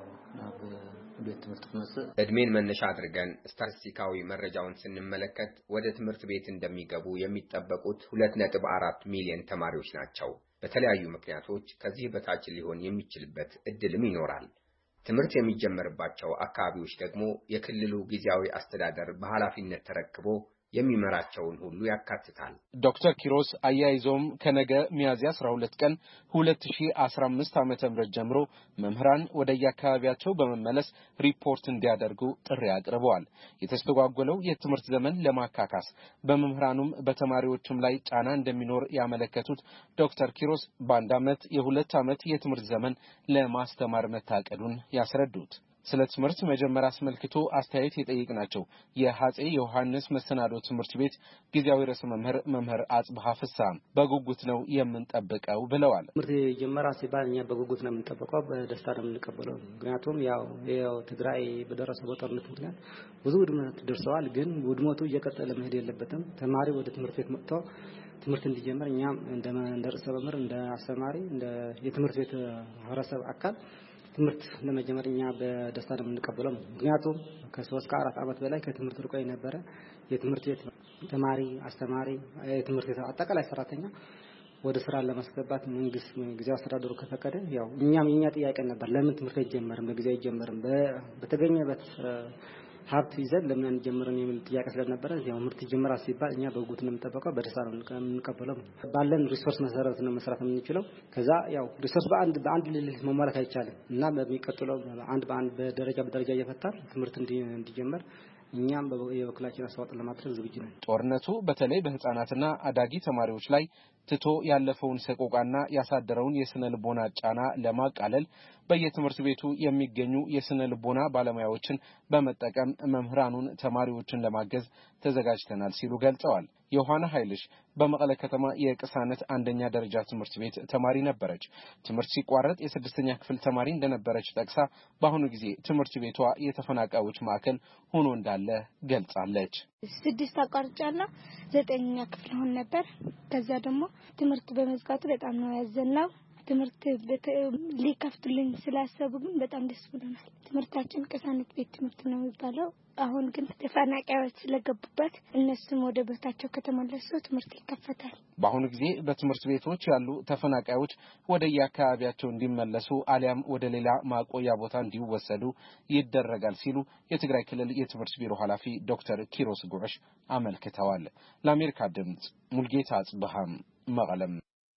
እድሜን መነሻ አድርገን ስታቲስቲካዊ መረጃውን ስንመለከት ወደ ትምህርት ቤት እንደሚገቡ የሚጠበቁት 2.4 ሚሊዮን ተማሪዎች ናቸው። በተለያዩ ምክንያቶች ከዚህ በታች ሊሆን የሚችልበት እድልም ይኖራል። ትምህርት የሚጀመርባቸው አካባቢዎች ደግሞ የክልሉ ጊዜያዊ አስተዳደር በኃላፊነት ተረክቦ የሚመራቸውን ሁሉ ያካትታል። ዶክተር ኪሮስ አያይዞም ከነገ ሚያዝያ 12 ቀን 2015 ዓ.ም ጀምሮ መምህራን ወደ የአካባቢያቸው በመመለስ ሪፖርት እንዲያደርጉ ጥሪ አቅርበዋል። የተስተጓጎለው የትምህርት ዘመን ለማካካስ በመምህራኑም በተማሪዎችም ላይ ጫና እንደሚኖር ያመለከቱት ዶክተር ኪሮስ በአንድ ዓመት የሁለት ዓመት የትምህርት ዘመን ለማስተማር መታቀዱን ያስረዱት ስለ ትምህርት መጀመር አስመልክቶ አስተያየት የጠየቅናቸው የሐጼ ዮሐንስ መሰናዶ ትምህርት ቤት ጊዜያዊ ርዕሰ መምህር አጽብሃ ፍስሐ በጉጉት ነው የምንጠብቀው ብለዋል። ትምህርት ጀመራ ሲባል እኛ በጉጉት ነው የምንጠብቀው፣ በደስታ ነው የምንቀበለው። ምክንያቱም ያው ትግራይ በደረሰው ጦርነት ምክንያት ብዙ ውድመት ደርሰዋል። ግን ውድመቱ እየቀጠለ መሄድ የለበትም። ተማሪ ወደ ትምህርት ቤት መጥቶ ትምህርት እንዲጀምር እኛም እንደ ርዕሰ መምህር፣ እንደ አስተማሪ፣ እንደ የትምህርት ቤት ማህበረሰብ አካል ትምህርት ለመጀመሪያ በደስታ ነው የምንቀበለው። ምክንያቱም ከ3 ከ4 ዓመት በላይ ከትምህርት ርቆ የነበረ የትምህርት ቤት ተማሪ፣ አስተማሪ፣ የትምህርት ቤት አጠቃላይ ሰራተኛ ወደ ስራ ለማስገባት መንግስት ጊዜያዊ አስተዳደሩ ከፈቀደ ያው እኛም የኛ ጥያቄ ነበር። ለምን ትምህርት አይጀመርም? በጊዜው አይጀመርም? በተገኘበት ሀብት ይዘን ለምን አንጀምርም የሚል ጥያቄ ስለነበረ ያው ምርት ይጀምራል ሲባል እኛ በጉጉት ነው የምንጠብቀው፣ በደስታ ነው የምንቀበለው። ባለን ሪሶርስ መሰረት ነው መስራት የምንችለው። ከዛ ያው ሪሶርስ በአንድ ሌሊት መሟላት አይቻልም እና በሚቀጥለው በአንድ በደረጃ እየፈታን ትምህርት እንዲጀመር እኛም የበኩላችን አስተዋጽኦ ለማድረግ ዝግጁ ነን። ጦርነቱ በተለይ በህፃናትና አዳጊ ተማሪዎች ላይ ትቶ ያለፈውን ሰቆቃና ያሳደረውን የስነ ልቦና ጫና ለማቃለል በየትምህርት ቤቱ የሚገኙ የስነ ልቦና ባለሙያዎችን በመጠቀም መምህራኑን ተማሪዎችን ለማገዝ ተዘጋጅተናል ሲሉ ገልጸዋል። ዮሐና ኃይልሽ በመቀለ ከተማ የቅሳነት አንደኛ ደረጃ ትምህርት ቤት ተማሪ ነበረች። ትምህርት ሲቋረጥ የ6ኛ ክፍል ተማሪ እንደነበረች ጠቅሳ በአሁኑ ጊዜ ትምህርት ቤቷ የተፈናቃዮች ማዕከል ሆኖ እንዳለ ገልጻለች። 6 አቋርጫለሁ 9ኛ ክፍል ሆነ ነበር። ከዛ ደግሞ ትምህርት በመዝጋቱ በጣም ነው ያዘንነው። ትምህርት ሊከፍቱልኝ ስላሰቡ ግን በጣም ደስ ብሎናል። ትምህርታችን ቅሳነት ቤት ትምህርት ነው የሚባለው። አሁን ግን ተፈናቃዮች ስለገቡበት እነሱም ወደ ቤታቸው ከተመለሱ ትምህርት ይከፈታል። በአሁኑ ጊዜ በትምህርት ቤቶች ያሉ ተፈናቃዮች ወደ የአካባቢያቸው እንዲመለሱ አሊያም ወደ ሌላ ማቆያ ቦታ እንዲወሰዱ ይደረጋል ሲሉ የትግራይ ክልል የትምህርት ቢሮ ኃላፊ ዶክተር ኪሮስ ጉዕሽ አመልክተዋል። ለአሜሪካ ድምጽ ሙልጌታ አጽብሃም መቀለም።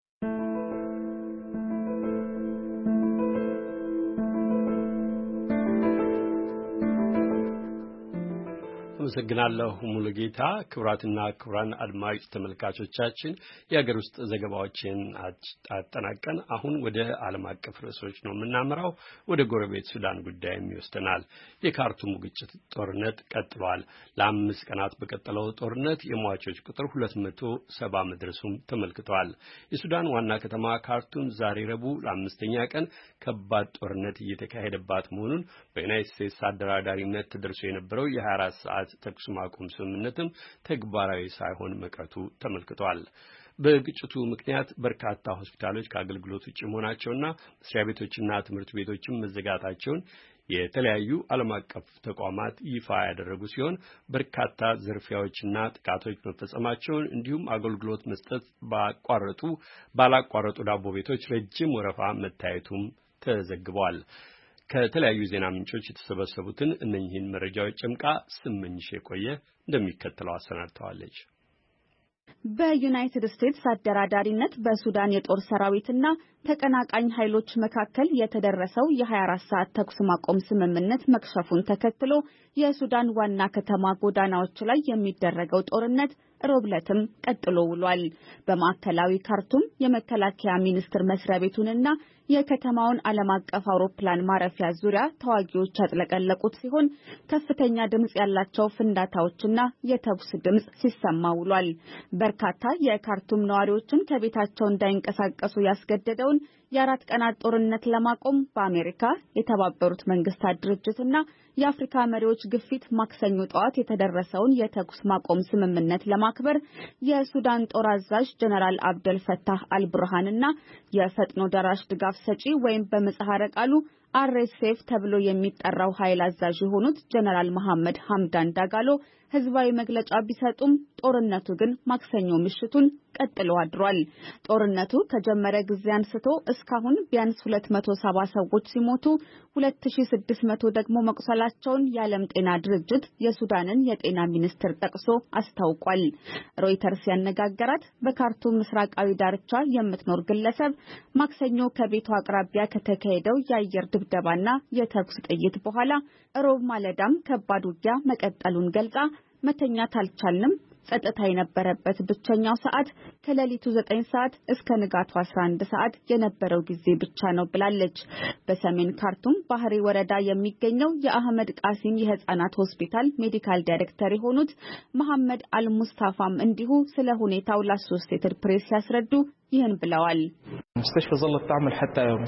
አመሰግናለሁ ሙሉጌታ። ክቡራትና ክቡራን አድማጭ ተመልካቾቻችን የሀገር ውስጥ ዘገባዎችን አጠናቀን አሁን ወደ ዓለም አቀፍ ርዕሶች ነው የምናመራው። ወደ ጎረቤት ሱዳን ጉዳይም ይወስደናል። የካርቱሙ ግጭት ጦርነት ቀጥሏል። ለ5 ቀናት በቀጠለው ጦርነት የሟቾች ቁጥር 270 መድረሱም ተመልክቷል። የሱዳን ዋና ከተማ ካርቱም ዛሬ ረቡዕ ለ5ኛ ቀን ከባድ ጦርነት እየተካሄደባት መሆኑን በዩናይትድ ስቴትስ አደራዳሪነት ተደርሶ የነበረው የ24 ሰዓት ተኩስ ማቆም ስምምነትም ተግባራዊ ሳይሆን መቅረቱ ተመልክቷል። በግጭቱ ምክንያት በርካታ ሆስፒታሎች ከአገልግሎት ውጭ መሆናቸውና መስሪያ ቤቶችና ትምህርት ቤቶችም መዘጋታቸውን የተለያዩ ዓለም አቀፍ ተቋማት ይፋ ያደረጉ ሲሆን በርካታ ዝርፊያዎችና ጥቃቶች መፈጸማቸውን እንዲሁም አገልግሎት መስጠት ባላቋረጡ ዳቦ ቤቶች ረጅም ወረፋ መታየቱም ተዘግቧል። ከተለያዩ ዜና ምንጮች የተሰበሰቡትን እነኚህን መረጃዎች ጨምቃ ስምንሽ የቆየ እንደሚከተለው አሰናድተዋለች። በዩናይትድ ስቴትስ አደራዳሪነት በሱዳን የጦር ሰራዊትና ተቀናቃኝ ኃይሎች መካከል የተደረሰው የ24 ሰዓት ተኩስ ማቆም ስምምነት መክሸፉን ተከትሎ የሱዳን ዋና ከተማ ጎዳናዎች ላይ የሚደረገው ጦርነት ሮብለትም ቀጥሎ ውሏል። በማዕከላዊ ካርቱም የመከላከያ ሚኒስቴር መስሪያ ቤቱንና የከተማውን ዓለም አቀፍ አውሮፕላን ማረፊያ ዙሪያ ተዋጊዎች ያጥለቀለቁት ሲሆን ከፍተኛ ድምጽ ያላቸው ፍንዳታዎችና የተኩስ ድምጽ ሲሰማ ውሏል። በርካታ የካርቱም ነዋሪዎችን ከቤታቸው እንዳይንቀሳቀሱ ያስገደደውን የ4 ቀናት ጦርነት ለማቆም በአሜሪካ የተባበሩት መንግስታት ድርጅትና የአፍሪካ መሪዎች ግፊት ማክሰኞ ጠዋት የተደረሰውን የተኩስ ማቆም ስምምነት ለማክበር የሱዳን ጦር አዛዥ ጀነራል አብደል ፈታህ አልቡርሃንና የፈጥኖ ደራሽ ድጋፍ ሰጪ ወይም በመጽሐረ ቃሉ አርኤስኤፍ ተብሎ የሚጠራው ኃይል አዛዥ የሆኑት ጀነራል መሐመድ ሐምዳን ዳጋሎ ህዝባዊ መግለጫ ቢሰጡም ጦርነቱ ግን ማክሰኞ ምሽቱን ቀጥሎ አድሯል። ጦርነቱ ከጀመረ ጊዜ አንስቶ እስካሁን ቢያንስ 270 ሰዎች ሲሞቱ 2600 ደግሞ መቁሰላቸውን የዓለም ጤና ድርጅት የሱዳንን የጤና ሚኒስቴር ጠቅሶ አስታውቋል። ሮይተርስ ያነጋገራት በካርቱም ምስራቃዊ ዳርቻ የምትኖር ግለሰብ ማክሰኞ ከቤቷ አቅራቢያ ከተካሄደው የአየር ድብደባና የተኩስ ጥይት በኋላ ሮብ ማለዳም ከባድ ውጊያ መቀጠሉን ገልጻ መተኛት አልቻልንም፣ ጸጥታ የነበረበት ብቸኛው ሰዓት ከሌሊቱ 9 ሰዓት እስከ ንጋቱ 11 ሰዓት የነበረው ጊዜ ብቻ ነው ብላለች። በሰሜን ካርቱም ባህሪ ወረዳ የሚገኘው የአህመድ ቃሲም የህፃናት ሆስፒታል ሜዲካል ዳይሬክተር የሆኑት መሐመድ አልሙስታፋም እንዲሁ ስለ ሁኔታው ለአሶሲኤትድ ፕሬስ ሲያስረዱ ይህን ብለዋል።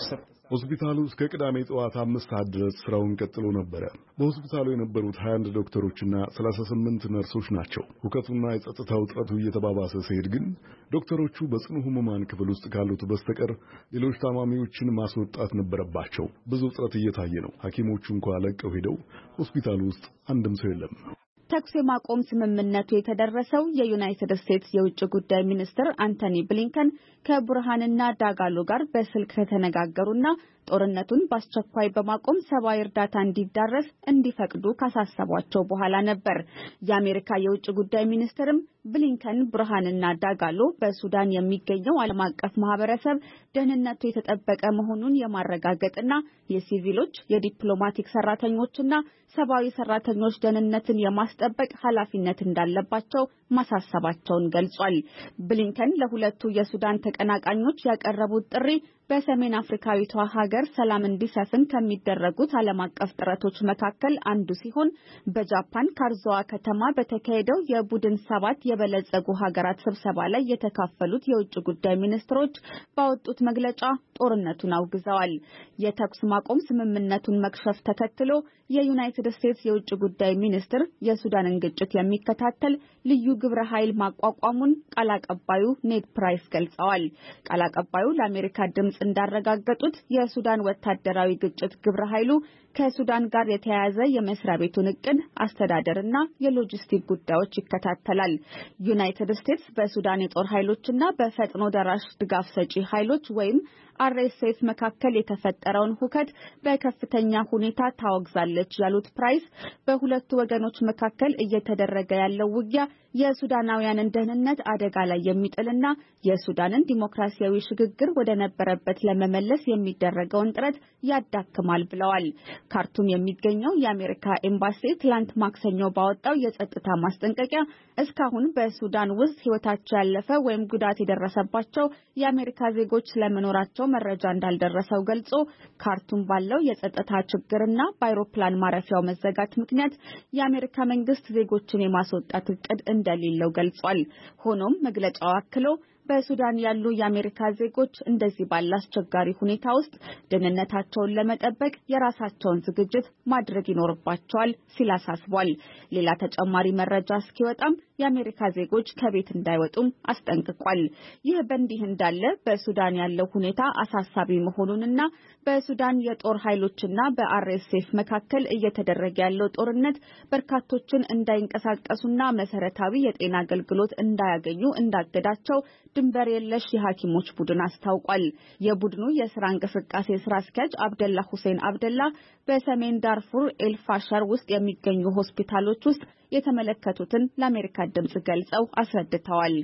ሆስፒታሉ እስከ ቅዳሜ ጠዋት 5 ሰዓት ድረስ ስራውን ቀጥሎ ነበረ። በሆስፒታሉ የነበሩት 21 ዶክተሮችና 38 ነርሶች ናቸው። ሁከቱና የጸጥታ ውጥረቱ እየተባባሰ ሲሄድ ግን ዶክተሮቹ በጽኑ ህሙማን ክፍል ውስጥ ካሉት በስተቀር ሌሎች ታማሚዎችን ማስወጣት ነበረባቸው። ብዙ ውጥረት እየታየ ነው። ሐኪሞቹ እንኳን ለቀው ሄደው ሆስፒታሉ ውስጥ አንድም ሰው የለም። ተኩስ የማቆም ስምምነቱ የተደረሰው የዩናይትድ ስቴትስ የውጭ ጉዳይ ሚኒስትር አንቶኒ ብሊንከን ከቡርሃንና ዳጋሎ ጋር በስልክ ከተነጋገሩና ጦርነቱን በአስቸኳይ በማቆም ሰብአዊ እርዳታ እንዲዳረስ እንዲፈቅዱ ካሳሰቧቸው በኋላ ነበር። የአሜሪካ የውጭ ጉዳይ ሚኒስትርም ብሊንከን ቡርሃንና ዳጋሎ በሱዳን የሚገኘው ዓለም አቀፍ ማህበረሰብ ደህንነቱ የተጠበቀ መሆኑን የማረጋገጥና የሲቪሎች የዲፕሎማቲክ ሰራተኞችና ሰብአዊ ሰራተኞች ደህንነትን የማስጠበቅ ኃላፊነት እንዳለባቸው ማሳሰባቸውን ገልጿል። ብሊንከን ለሁለቱ የሱዳን ተቀናቃኞች ያቀረቡት ጥሪ በሰሜን አፍሪካዊቷ ሀገር ሰላም እንዲሰፍን ከሚደረጉት ዓለም አቀፍ ጥረቶች መካከል አንዱ ሲሆን በጃፓን ካርዞዋ ከተማ በተካሄደው የቡድን 7 የበለጸጉ ሀገራት ስብሰባ ላይ የተካፈሉት የውጭ ጉዳይ ሚኒስትሮች ባወጡት መግለጫ ጦርነቱን አውግዘዋል። የተኩስ ማቆም ስምምነቱን መክሸፍ ተከትሎ የዩናይትድ ስቴትስ የውጭ ጉዳይ ሚኒስትር የሱዳንን ግጭት የሚከታተል ልዩ ግብረ ኃይል ማቋቋሙን ቃል አቀባዩ ኔድ ፕራይስ ገልጸዋል። ቃል አቀባዩ ለአሜሪካ ድምጽ እንዳረጋገጡት የሱዳን ወታደራዊ ግጭት ግብረ ኃይሉ ከሱዳን ጋር የተያያዘ የመስሪያ ቤቱን እቅድ፣ አስተዳደርና የሎጂስቲክ ጉዳዮች ይከታተላል። ዩናይትድ ስቴትስ በሱዳን የጦር ኃይሎችና በፈጥኖ ደራሽ ድጋፍ ሰጪ ኃይሎች ወይም RSF መካከል የተፈጠረውን ሁከት በከፍተኛ ሁኔታ ታወግዛለች ያሉት ፕራይስ በሁለቱ ወገኖች መካከል እየተደረገ ያለው ውጊያ የሱዳናውያንን ደህንነት አደጋ ላይ የሚጥልና የሱዳንን ዲሞክራሲያዊ ሽግግር ወደ ነበረበት ለመመለስ የሚደረገውን ጥረት ያዳክማል ብለዋል። ካርቱም የሚገኘው የአሜሪካ ኤምባሲ ትላንት ማክሰኞ ባወጣው የጸጥታ ማስጠንቀቂያ እስካሁን በሱዳን ውስጥ ሕይወታቸው ያለፈ ወይም ጉዳት የደረሰባቸው የአሜሪካ ዜጎች ስለመኖራቸው መረጃ እንዳልደረሰው ገልጾ ካርቱም ባለው የጸጥታ ችግርና በአውሮፕላን ማረፊያው መዘጋት ምክንያት የአሜሪካ መንግስት ዜጎችን የማስወጣት እቅድ እንደሌለው ገልጿል። ሆኖም መግለጫው አክሎ በሱዳን ያሉ የአሜሪካ ዜጎች እንደዚህ ባለ አስቸጋሪ ሁኔታ ውስጥ ደህንነታቸውን ለመጠበቅ የራሳቸውን ዝግጅት ማድረግ ይኖርባቸዋል ሲል አሳስቧል። ሌላ ተጨማሪ መረጃ እስኪወጣም የአሜሪካ ዜጎች ከቤት እንዳይወጡም አስጠንቅቋል። ይህ በእንዲህ እንዳለ በሱዳን ያለው ሁኔታ አሳሳቢ መሆኑንና በሱዳን የጦር ኃይሎችና በRSF መካከል እየተደረገ ያለው ጦርነት በርካቶችን እንዳይንቀሳቀሱና መሰረታዊ የጤና አገልግሎት እንዳያገኙ እንዳገዳቸው ድንበር የለሽ የሐኪሞች ቡድን አስታውቋል። የቡድኑ የሥራ እንቅስቃሴ ስራ አስኪያጅ አብደላ ሁሴን አብደላ በሰሜን ዳርፉር ኤልፋሸር ውስጥ የሚገኙ ሆስፒታሎች ውስጥ የተመለከቱትን ለአሜሪካ ድምጽ ገልጸው አስረድተዋል።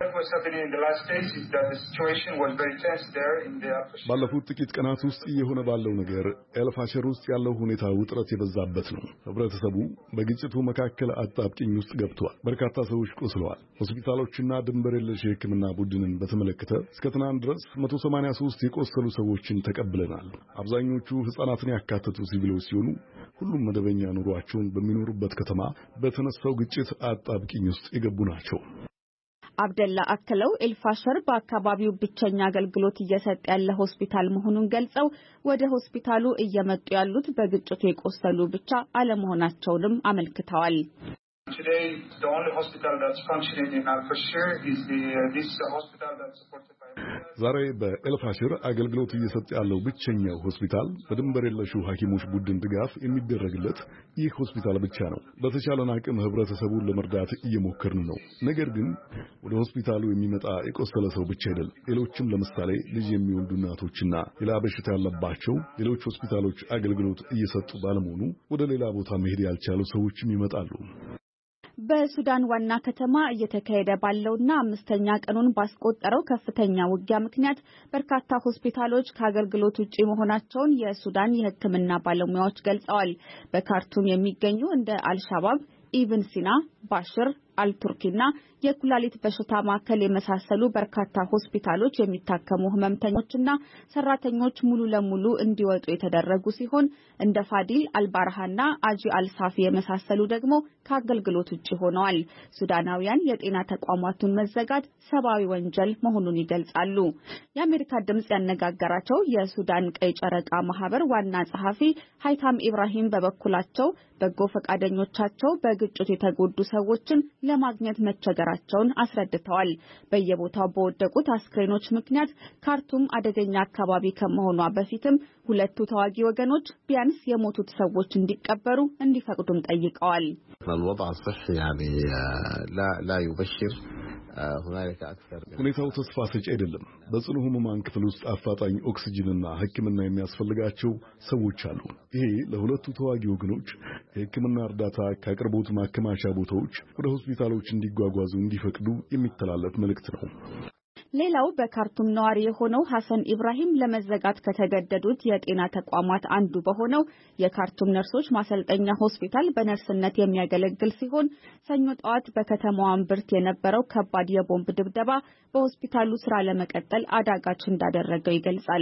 ባለፉት ጥቂት ቀናት ውስጥ እየሆነ ባለው ነገር ኤልፋሸር ውስጥ ያለው ሁኔታ ውጥረት የበዛበት ነው። ህብረተሰቡ በግጭቱ መካከል አጣብቂኝ ውስጥ ገብቷል። በርካታ ሰዎች ቆስለዋል። ሆስፒታሎችና ድንበር የለሽ የሕክምና ቡድንን በተመለከተ እስከ ትናንት ድረስ 183 የቆሰሉ ሰዎችን ተቀብለናል። አብዛኞቹ ሕፃናትን ያካተቱ ሲቪሎች ሲሆኑ ሁሉም መደበኛ ኑሯቸውን በሚኖሩበት ከተማ በተነሳው ግጭት አጣብቂኝ ውስጥ የገቡ ናቸው። አብደላ አክለው ኤልፋሸር በአካባቢው ብቸኛ አገልግሎት እየሰጠ ያለ ሆስፒታል መሆኑን ገልጸው ወደ ሆስፒታሉ እየመጡ ያሉት በግጭቱ የቆሰሉ ብቻ አለመሆናቸውንም አመልክተዋል። ዛሬ በኤልፋሽር አገልግሎት እየሰጠ ያለው ብቸኛው ሆስፒታል በድንበር የለሹ ሐኪሞች ቡድን ድጋፍ የሚደረግለት ይህ ሆስፒታል ብቻ ነው። በተቻለን አቅም ህብረተሰቡን ለመርዳት እየሞከርን ነው። ነገር ግን ወደ ሆስፒታሉ የሚመጣ የቆሰለ ሰው ብቻ አይደለም። ሌሎችም ለምሳሌ ልጅ የሚወልዱ እናቶችና ሌላ በሽታ ያለባቸው ሌሎች ሆስፒታሎች አገልግሎት እየሰጡ ባለመሆኑ ወደ ሌላ ቦታ መሄድ ያልቻሉ ሰዎችም ይመጣሉ። በሱዳን ዋና ከተማ እየተካሄደ ባለውና 5ኛ ቀኑን ባስቆጠረው ከፍተኛ ውጊያ ምክንያት በርካታ ሆስፒታሎች ከአገልግሎት ውጪ መሆናቸውን የሱዳን የሕክምና ባለሙያዎች ገልጸዋል። በካርቱም የሚገኙ እንደ አልሻባብ፣ ኢብን ሲና፣ ባሽር አልቱርኪና የኩላሊት በሽታ ማዕከል የመሳሰሉ በርካታ ሆስፒታሎች የሚታከሙ ህመምተኞችና ሰራተኞች ሙሉ ለሙሉ እንዲወጡ የተደረጉ ሲሆን እንደ ፋዲል አልባርሃና አጂ አልሳፊ የመሳሰሉ ደግሞ ከአገልግሎት ውጪ ሆነዋል። ሱዳናውያን የጤና ተቋማቱን መዘጋት ሰብአዊ ወንጀል መሆኑን ይገልጻሉ። የአሜሪካ ድምጽ ያነጋገራቸው የሱዳን ቀይ ጨረቃ ማህበር ዋና ጸሐፊ ሃይታም ኢብራሂም በበኩላቸው በጎ ፈቃደኞቻቸው በግጭት የተጎዱ ሰዎችን ለማግኘት መቸገራቸውን አስረድተዋል። በየቦታው በወደቁት አስክሬኖች ምክንያት ካርቱም አደገኛ አካባቢ ከመሆኗ በፊትም ሁለቱ ተዋጊ ወገኖች ቢያንስ የሞቱት ሰዎች እንዲቀበሩ እንዲፈቅዱም ጠይቀዋል። ሁኔታው ተስፋ ሰጪ አይደለም። በጽኑ ህሙማን ክፍል ውስጥ አፋጣኝ ኦክሲጅንና ሕክምና የሚያስፈልጋቸው ሰዎች አሉ። ይሄ ለሁለቱ ተዋጊ ወገኖች የሕክምና እርዳታ ከአቅርቦት ማከማቻ ቦታዎች ወደ ሆስፒታሎች እንዲጓጓዙ እንዲፈቅዱ የሚተላለፍ መልእክት ነው። ሌላው በካርቱም ነዋሪ የሆነው ሐሰን ኢብራሂም ለመዘጋት ከተገደዱት የጤና ተቋማት አንዱ በሆነው የካርቱም ነርሶች ማሰልጠኛ ሆስፒታል በነርስነት የሚያገለግል ሲሆን ሰኞ ጠዋት በከተማዋ እምብርት የነበረው ከባድ የቦምብ ድብደባ በሆስፒታሉ ስራ ለመቀጠል አዳጋች እንዳደረገው ይገልጻል።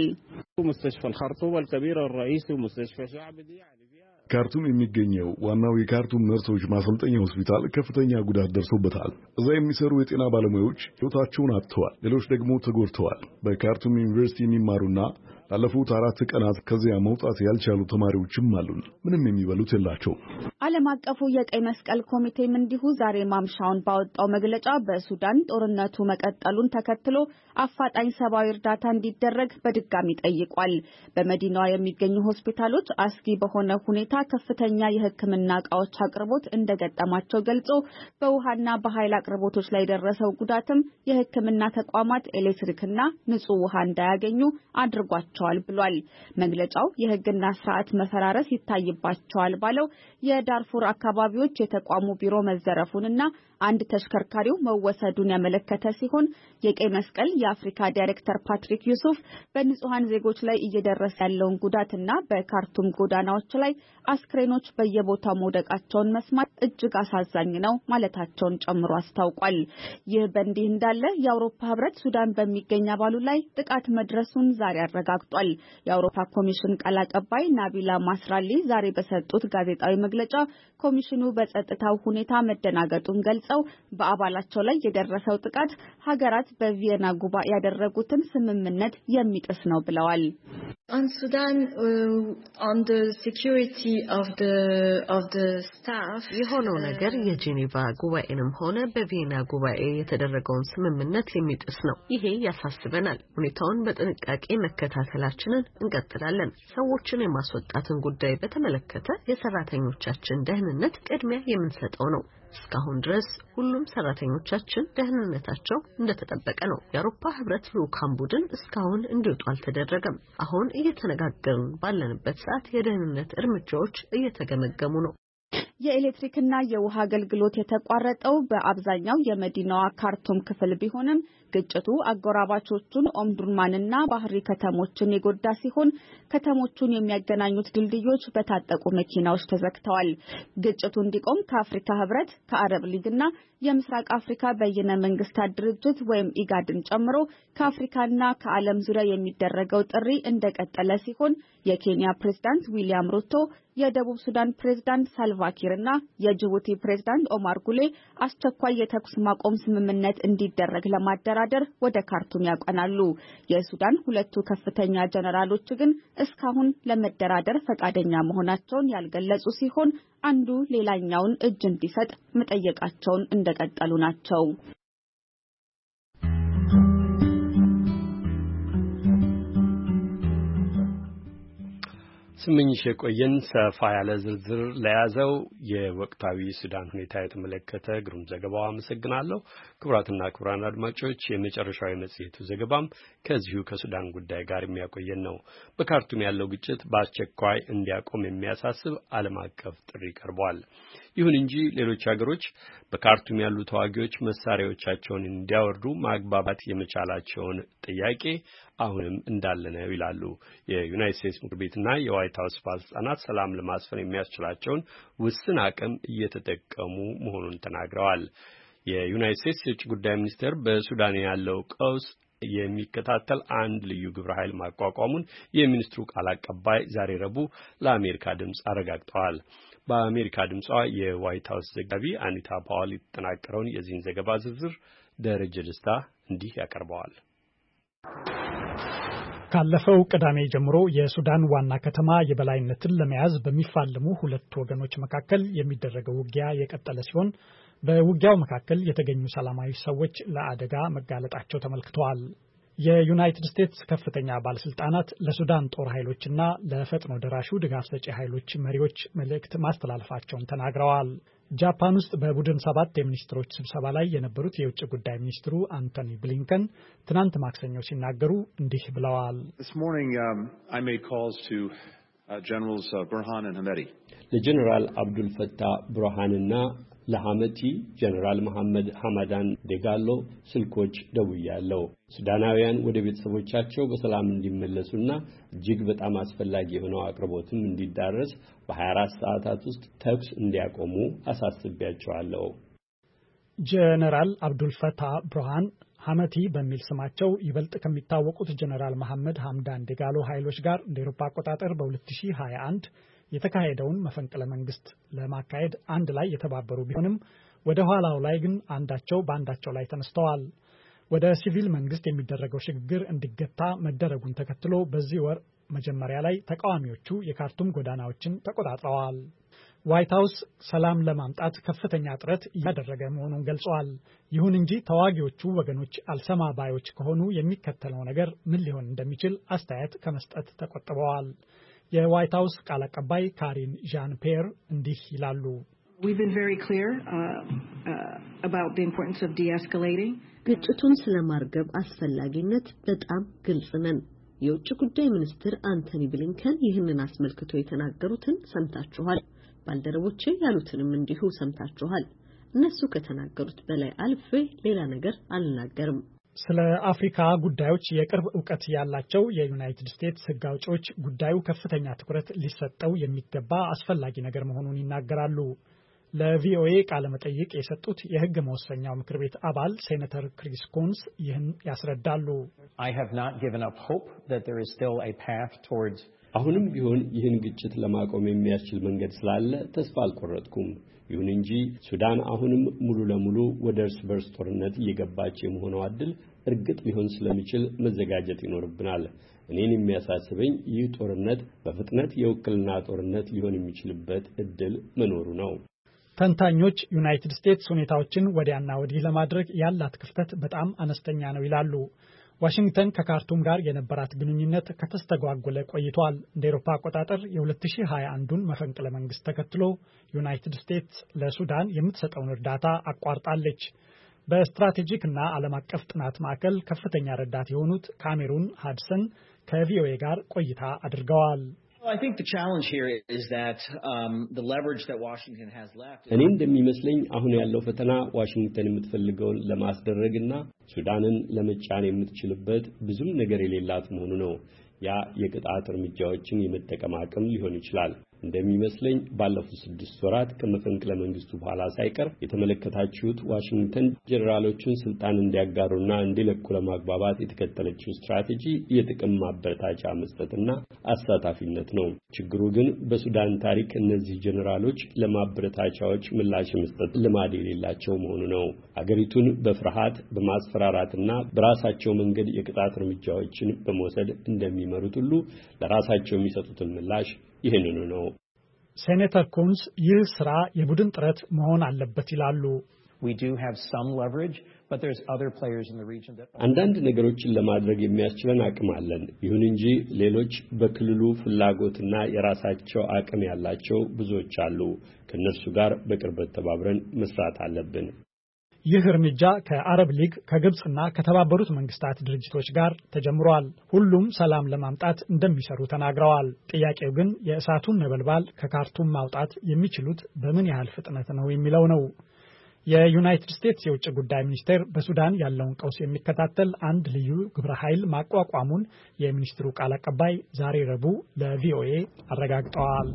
ካርቱም የሚገኘው ዋናው የካርቱም ነርሶች ማሰልጠኛ ሆስፒታል ከፍተኛ ጉዳት ደርሶበታል። እዛ የሚሰሩ የጤና ባለሙያዎች ሕይወታቸውን አጥተዋል፣ ሌሎች ደግሞ ተጎድተዋል። በካርቱም ዩኒቨርሲቲ የሚማሩና ላለፉት 4 ቀናት ከዚያ መውጣት ያልቻሉ ተማሪዎችም አሉን። ምንም የሚበሉት የላቸውም። ዓለም አቀፉ የቀይ መስቀል ኮሚቴም እንዲሁ ዛሬ ማምሻውን ባወጣው መግለጫ በሱዳን ጦርነቱ መቀጠሉን ተከትሎ አፋጣኝ ሰብአዊ እርዳታ እንዲደረግ በድጋሚ ጠይቋል። በመዲናዋ የሚገኙ ሆስፒታሎች አስጊ በሆነ ሁኔታ ከፍተኛ የሕክምና ዕቃዎች አቅርቦት እንደገጠማቸው ገልጾ በውሃና በኃይል አቅርቦቶች ላይ የደረሰው ጉዳትም የሕክምና ተቋማት ኤሌክትሪክና ንጹህ ውሃ እንዳያገኙ አድርጓቸዋል ብሏል። መግለጫው የሕግና ስርዓት መፈራረስ ይታይባቸዋል ባለው የዳርፉር አካባቢዎች የተቋሙ ቢሮ መዘረፉንና አንድ ተሽከርካሪው መወሰዱን ያመለከተ ሲሆን የቀይ መስቀል የአፍሪካ ዳይሬክተር ፓትሪክ ዩሱፍ በንጹሃን ዜጎች ላይ እየደረሰ ያለውን ጉዳትና በካርቱም ጎዳናዎች ላይ አስክሬኖች በየቦታው መውደቃቸውን መስማት እጅግ አሳዛኝ ነው ማለታቸውን ጨምሮ አስታውቋል። ይህ በእንዲህ እንዳለ የአውሮፓ ህብረት ሱዳን በሚገኝ አባሉ ላይ ጥቃት መድረሱን ዛሬ አረጋግጧል። የአውሮፓ ኮሚሽን ቃል አቀባይ ናቢላ ማስራሊ ዛሬ በሰጡት ጋዜጣዊ መግለጫ ኮሚሽኑ በጸጥታው ሁኔታ መደናገጡን ገልጸው በአባላቸው ላይ የደረሰው ጥቃት ሀገራት በቪየና ጉባኤ ያደረጉትን ስምምነት የሚጥስ ነው ብለዋል። On Sudan, on the security of the staff, የሆነው ነገር የጄኔቫ ጉባኤንም ሆነ በቪየና ጉባኤ የተደረገውን ስምምነት የሚጥስ ነው። ይሄ ያሳስበናል። ሁኔታውን በጥንቃቄ መከታተላችንን እንቀጥላለን። ሰዎችን የማስወጣትን ጉዳይ በተመለከተ የሰራተኞቻችን ደህንነት ቅድሚያ የምንሰጠው ነው። እስካሁን ድረስ ሁሉም ሰራተኞቻችን ደህንነታቸው እንደተጠበቀ ነው። የአውሮፓ ህብረት ልዑካን ቡድን እስካሁን እንዲወጡ አልተደረገም። አሁን እየተነጋገርን ባለንበት ሰዓት የደህንነት እርምጃዎች እየተገመገሙ ነው። የኤሌክትሪክና የውሃ አገልግሎት የተቋረጠው በአብዛኛው የመዲናዋ ካርቱም ክፍል ቢሆንም ግጭቱ አጎራባቾቹን ኦምዱርማንና ባህሪ ከተሞችን የጎዳ ሲሆን ከተሞቹን የሚያገናኙት ድልድዮች በታጠቁ መኪናዎች ተዘግተዋል። ግጭቱ እንዲቆም ከአፍሪካ ህብረት፣ ከአረብ ሊግና የምስራቅ አፍሪካ በየነ መንግስታት ድርጅት ወይም ኢጋድን ጨምሮ ከአፍሪካና ከዓለም ዙሪያ የሚደረገው ጥሪ እንደቀጠለ ሲሆን የኬንያ ፕሬዝዳንት ዊሊያም ሩቶ፣ የደቡብ ሱዳን ፕሬዝዳንት ሳልቫኪርና የጅቡቲ ፕሬዝዳንት ኦማር ጉሌ አስቸኳይ የተኩስ ማቆም ስምምነት እንዲደረግ ለማደራደር ወደ ካርቱም ያቀናሉ። የሱዳን ሁለቱ ከፍተኛ ጀነራሎች ግን እስካሁን ለመደራደር ፈቃደኛ መሆናቸውን ያልገለጹ ሲሆን አንዱ ሌላኛውን እጅ እንዲሰጥ መጠየቃቸውን እንደቀጠሉ ናቸው። ስምኝሽ የቆየን ሰፋ ያለ ዝርዝር ለያዘው የወቅታዊ ሱዳን ሁኔታ የተመለከተ ግሩም ዘገባው አመሰግናለሁ። ክቡራትና ክቡራን አድማጮች የመጨረሻው መጽሔቱ ዘገባም ከዚሁ ከሱዳን ጉዳይ ጋር የሚያቆየን ነው። በካርቱም ያለው ግጭት በአስቸኳይ እንዲያቆም የሚያሳስብ ዓለም አቀፍ ጥሪ ቀርቧል። ይሁን እንጂ ሌሎች ሀገሮች በካርቱም ያሉ ተዋጊዎች መሳሪያዎቻቸውን እንዲያወርዱ ማግባባት የመቻላቸውን ጥያቄ አሁንም እንዳለ ነው ይላሉ። የዩናይትድ ስቴትስ ምክር ቤትና የዋይት ሀውስ ባለስልጣናት ሰላም ለማስፈን የሚያስችላቸውን ውስን አቅም እየተጠቀሙ መሆኑን ተናግረዋል። የዩናይትድ ስቴትስ የውጭ ጉዳይ ሚኒስቴር በሱዳን ያለው ቀውስ የሚከታተል አንድ ልዩ ግብረ ኃይል ማቋቋሙን የሚኒስትሩ ቃል አቀባይ ዛሬ ረቡዕ ለአሜሪካ ድምፅ አረጋግጠዋል። በአሜሪካ ድምጿ የዋይት ሀውስ ዘጋቢ አኒታ ፓውል የተጠናቀረውን የዚህን ዘገባ ዝርዝር ደረጀ ደስታ እንዲህ ያቀርበዋል። ካለፈው ቅዳሜ ጀምሮ የሱዳን ዋና ከተማ የበላይነትን ለመያዝ በሚፋለሙ ሁለት ወገኖች መካከል የሚደረገው ውጊያ የቀጠለ ሲሆን በውጊያው መካከል የተገኙ ሰላማዊ ሰዎች ለአደጋ መጋለጣቸው ተመልክተዋል። የዩናይትድ ስቴትስ ከፍተኛ ባለስልጣናት ለሱዳን ጦር ኃይሎችና ለፈጥኖ ደራሹ ድጋፍ ሰጪ ኃይሎች መሪዎች መልእክት ማስተላለፋቸውን ተናግረዋል። ጃፓን ውስጥ በቡድን 7 የሚኒስትሮች ስብሰባ ላይ የነበሩት የውጭ ጉዳይ ሚኒስትሩ አንቶኒ ብሊንከን ትናንት ማክሰኞ ሲናገሩ እንዲህ ብለዋል። ለጀነራል አብዱል ፈታህ ቡርሃንና ለሐመቲ ጀነራል መሐመድ ሐማዳን ደጋሎ ስልኮች ደውያለሁ። ሱዳናውያን ወደ ቤተሰቦቻቸው በሰላም እንዲመለሱና እጅግ በጣም አስፈላጊ የሆነው አቅርቦትም እንዲዳረስ በ24 ሰዓታት ውስጥ ተኩስ እንዲያቆሙ አሳስቤያቸዋለሁ። ጀነራል አብዱል ፈታህ ቡርሃን ሐመቲ በሚል ስማቸው ይበልጥ ከሚታወቁት ጀነራል መሐመድ ሐምዳን ደጋሎ ኃይሎች ጋር እንደ አውሮፓ አቆጣጠር በ2021 የተካሄደውን መፈንቅለ መንግስት ለማካሄድ አንድ ላይ የተባበሩ ቢሆንም ወደ ኋላው ላይ ግን አንዳቸው በአንዳቸው ላይ ተነስተዋል። ወደ ሲቪል መንግስት የሚደረገው ሽግግር እንዲገታ መደረጉን ተከትሎ በዚህ ወር መጀመሪያ ላይ ተቃዋሚዎቹ የካርቱም ጎዳናዎችን ተቆጣጥረዋል። ዋይት ሀውስ ሰላም ለማምጣት ከፍተኛ ጥረት እያደረገ መሆኑን ገልጿል። ይሁን እንጂ ተዋጊዎቹ ወገኖች አልሰማ ባዮች ከሆኑ የሚከተለው ነገር ምን ሊሆን እንደሚችል አስተያየት ከመስጠት ተቆጥበዋል። የዋይት ሀውስ ቃል አቀባይ ካሪን ዣን ፒየር እንዲህ ይላሉ። ግጭቱን ስለማርገብ አስፈላጊነት በጣም ግልጽ ነን። የውጭ ጉዳይ ሚኒስትር አንቶኒ ብሊንከን ይህንን አስመልክቶ የተናገሩትን ሰምታችኋል። ባልደረቦቼ ያሉትንም እንዲሁ ሰምታችኋል። እነሱ ከተናገሩት በላይ አልፌ ሌላ ነገር አልናገርም። ስለ አፍሪካ ጉዳዮች የቅርብ ዕውቀት ያላቸው የዩናይትድ ስቴትስ ሕግ አውጪዎች ጉዳዩ ከፍተኛ ትኩረት ሊሰጠው የሚገባ አስፈላጊ ነገር መሆኑን ይናገራሉ። ለቪኦኤ ቃለ መጠይቅ የሰጡት የሕግ መወሰኛው ምክር ቤት አባል ሴኔተር ክሪስ ኮንስ ይህን ያስረዳሉ። አሁንም ቢሆን ይህን ግጭት ለማቆም የሚያስችል መንገድ ስላለ ተስፋ አልቆረጥኩም። ይሁን እንጂ ሱዳን አሁንም ሙሉ ለሙሉ ወደ እርስ በርስ ጦርነት እየገባች የመሆኗ ዕድል እርግጥ ሊሆን ስለሚችል መዘጋጀት ይኖርብናል። እኔን የሚያሳስበኝ ይህ ጦርነት በፍጥነት የውክልና ጦርነት ሊሆን የሚችልበት ዕድል መኖሩ ነው። ተንታኞች ዩናይትድ ስቴትስ ሁኔታዎችን ወዲያና ወዲህ ለማድረግ ያላት ክፍተት በጣም አነስተኛ ነው ይላሉ። ዋሽንግተን ከካርቱም ጋር የነበራት ግንኙነት ከተስተጓጎለ ቆይቷል። እንደ አውሮፓ አቆጣጠር የ2021ን መፈንቅለ መንግስት ተከትሎ ዩናይትድ ስቴትስ ለሱዳን የምትሰጠውን እርዳታ አቋርጣለች። በስትራቴጂክ እና ዓለም አቀፍ ጥናት ማዕከል ከፍተኛ ረዳት የሆኑት ካሜሩን ሃድሰን ከቪኦኤ ጋር ቆይታ አድርገዋል። እኔ እንደሚመስለኝ አሁን ያለው ፈተና ዋሽንግተን የምትፈልገውን ለማስደረግና ሱዳንን ለመጫን የምትችልበት ብዙም ነገር የሌላት መሆኑ ነው። ያ የቅጣት እርምጃዎችን የመጠቀም አቅም ሊሆን ይችላል። እንደሚመስለኝ ባለፉት 6 ወራት ከመፈንቅለ መንግስቱ በኋላ ሳይቀር የተመለከታችሁት ዋሽንግተን ጀነራሎቹን ስልጣን እንዲያጋሩና እንዲለቁ ለማግባባት የተከተለችው ስትራቴጂ የጥቅም ማበረታቻ መስጠትና አሳታፊነት ነው። ችግሩ ግን በሱዳን ታሪክ እነዚህ ጀነራሎች ለማበረታቻዎች ምላሽ መስጠት ልማድ የሌላቸው መሆኑ ነው። አገሪቱን በፍርሃት በማስፈራራትና በራሳቸው መንገድ የቅጣት እርምጃዎችን በመውሰድ እንደሚመሩት ሁሉ ለራሳቸው የሚሰጡትን ምላሽ ይህንኑ ነው። ሴኔተር ኩንስ ይህ ስራ የቡድን ጥረት መሆን አለበት ይላሉ። አንዳንድ ነገሮችን ለማድረግ የሚያስችለን አቅም አለን። ይሁን እንጂ ሌሎች በክልሉ ፍላጎትና የራሳቸው አቅም ያላቸው ብዙዎች አሉ። ከነሱ ጋር በቅርበት ተባብረን መስራት አለብን። ይህ እርምጃ ከአረብ ሊግ ከግብጽና ከተባበሩት መንግስታት ድርጅቶች ጋር ተጀምሯል። ሁሉም ሰላም ለማምጣት እንደሚሰሩ ተናግረዋል። ጥያቄው ግን የእሳቱን ነበልባል ከካርቱም ማውጣት የሚችሉት በምን ያህል ፍጥነት ነው የሚለው ነው። የዩናይትድ ስቴትስ የውጭ ጉዳይ ሚኒስቴር በሱዳን ያለውን ቀውስ የሚከታተል አንድ ልዩ ግብረ ኃይል ማቋቋሙን የሚኒስትሩ ቃል አቀባይ ዛሬ ረቡዕ ለቪኦኤ አረጋግጠዋል።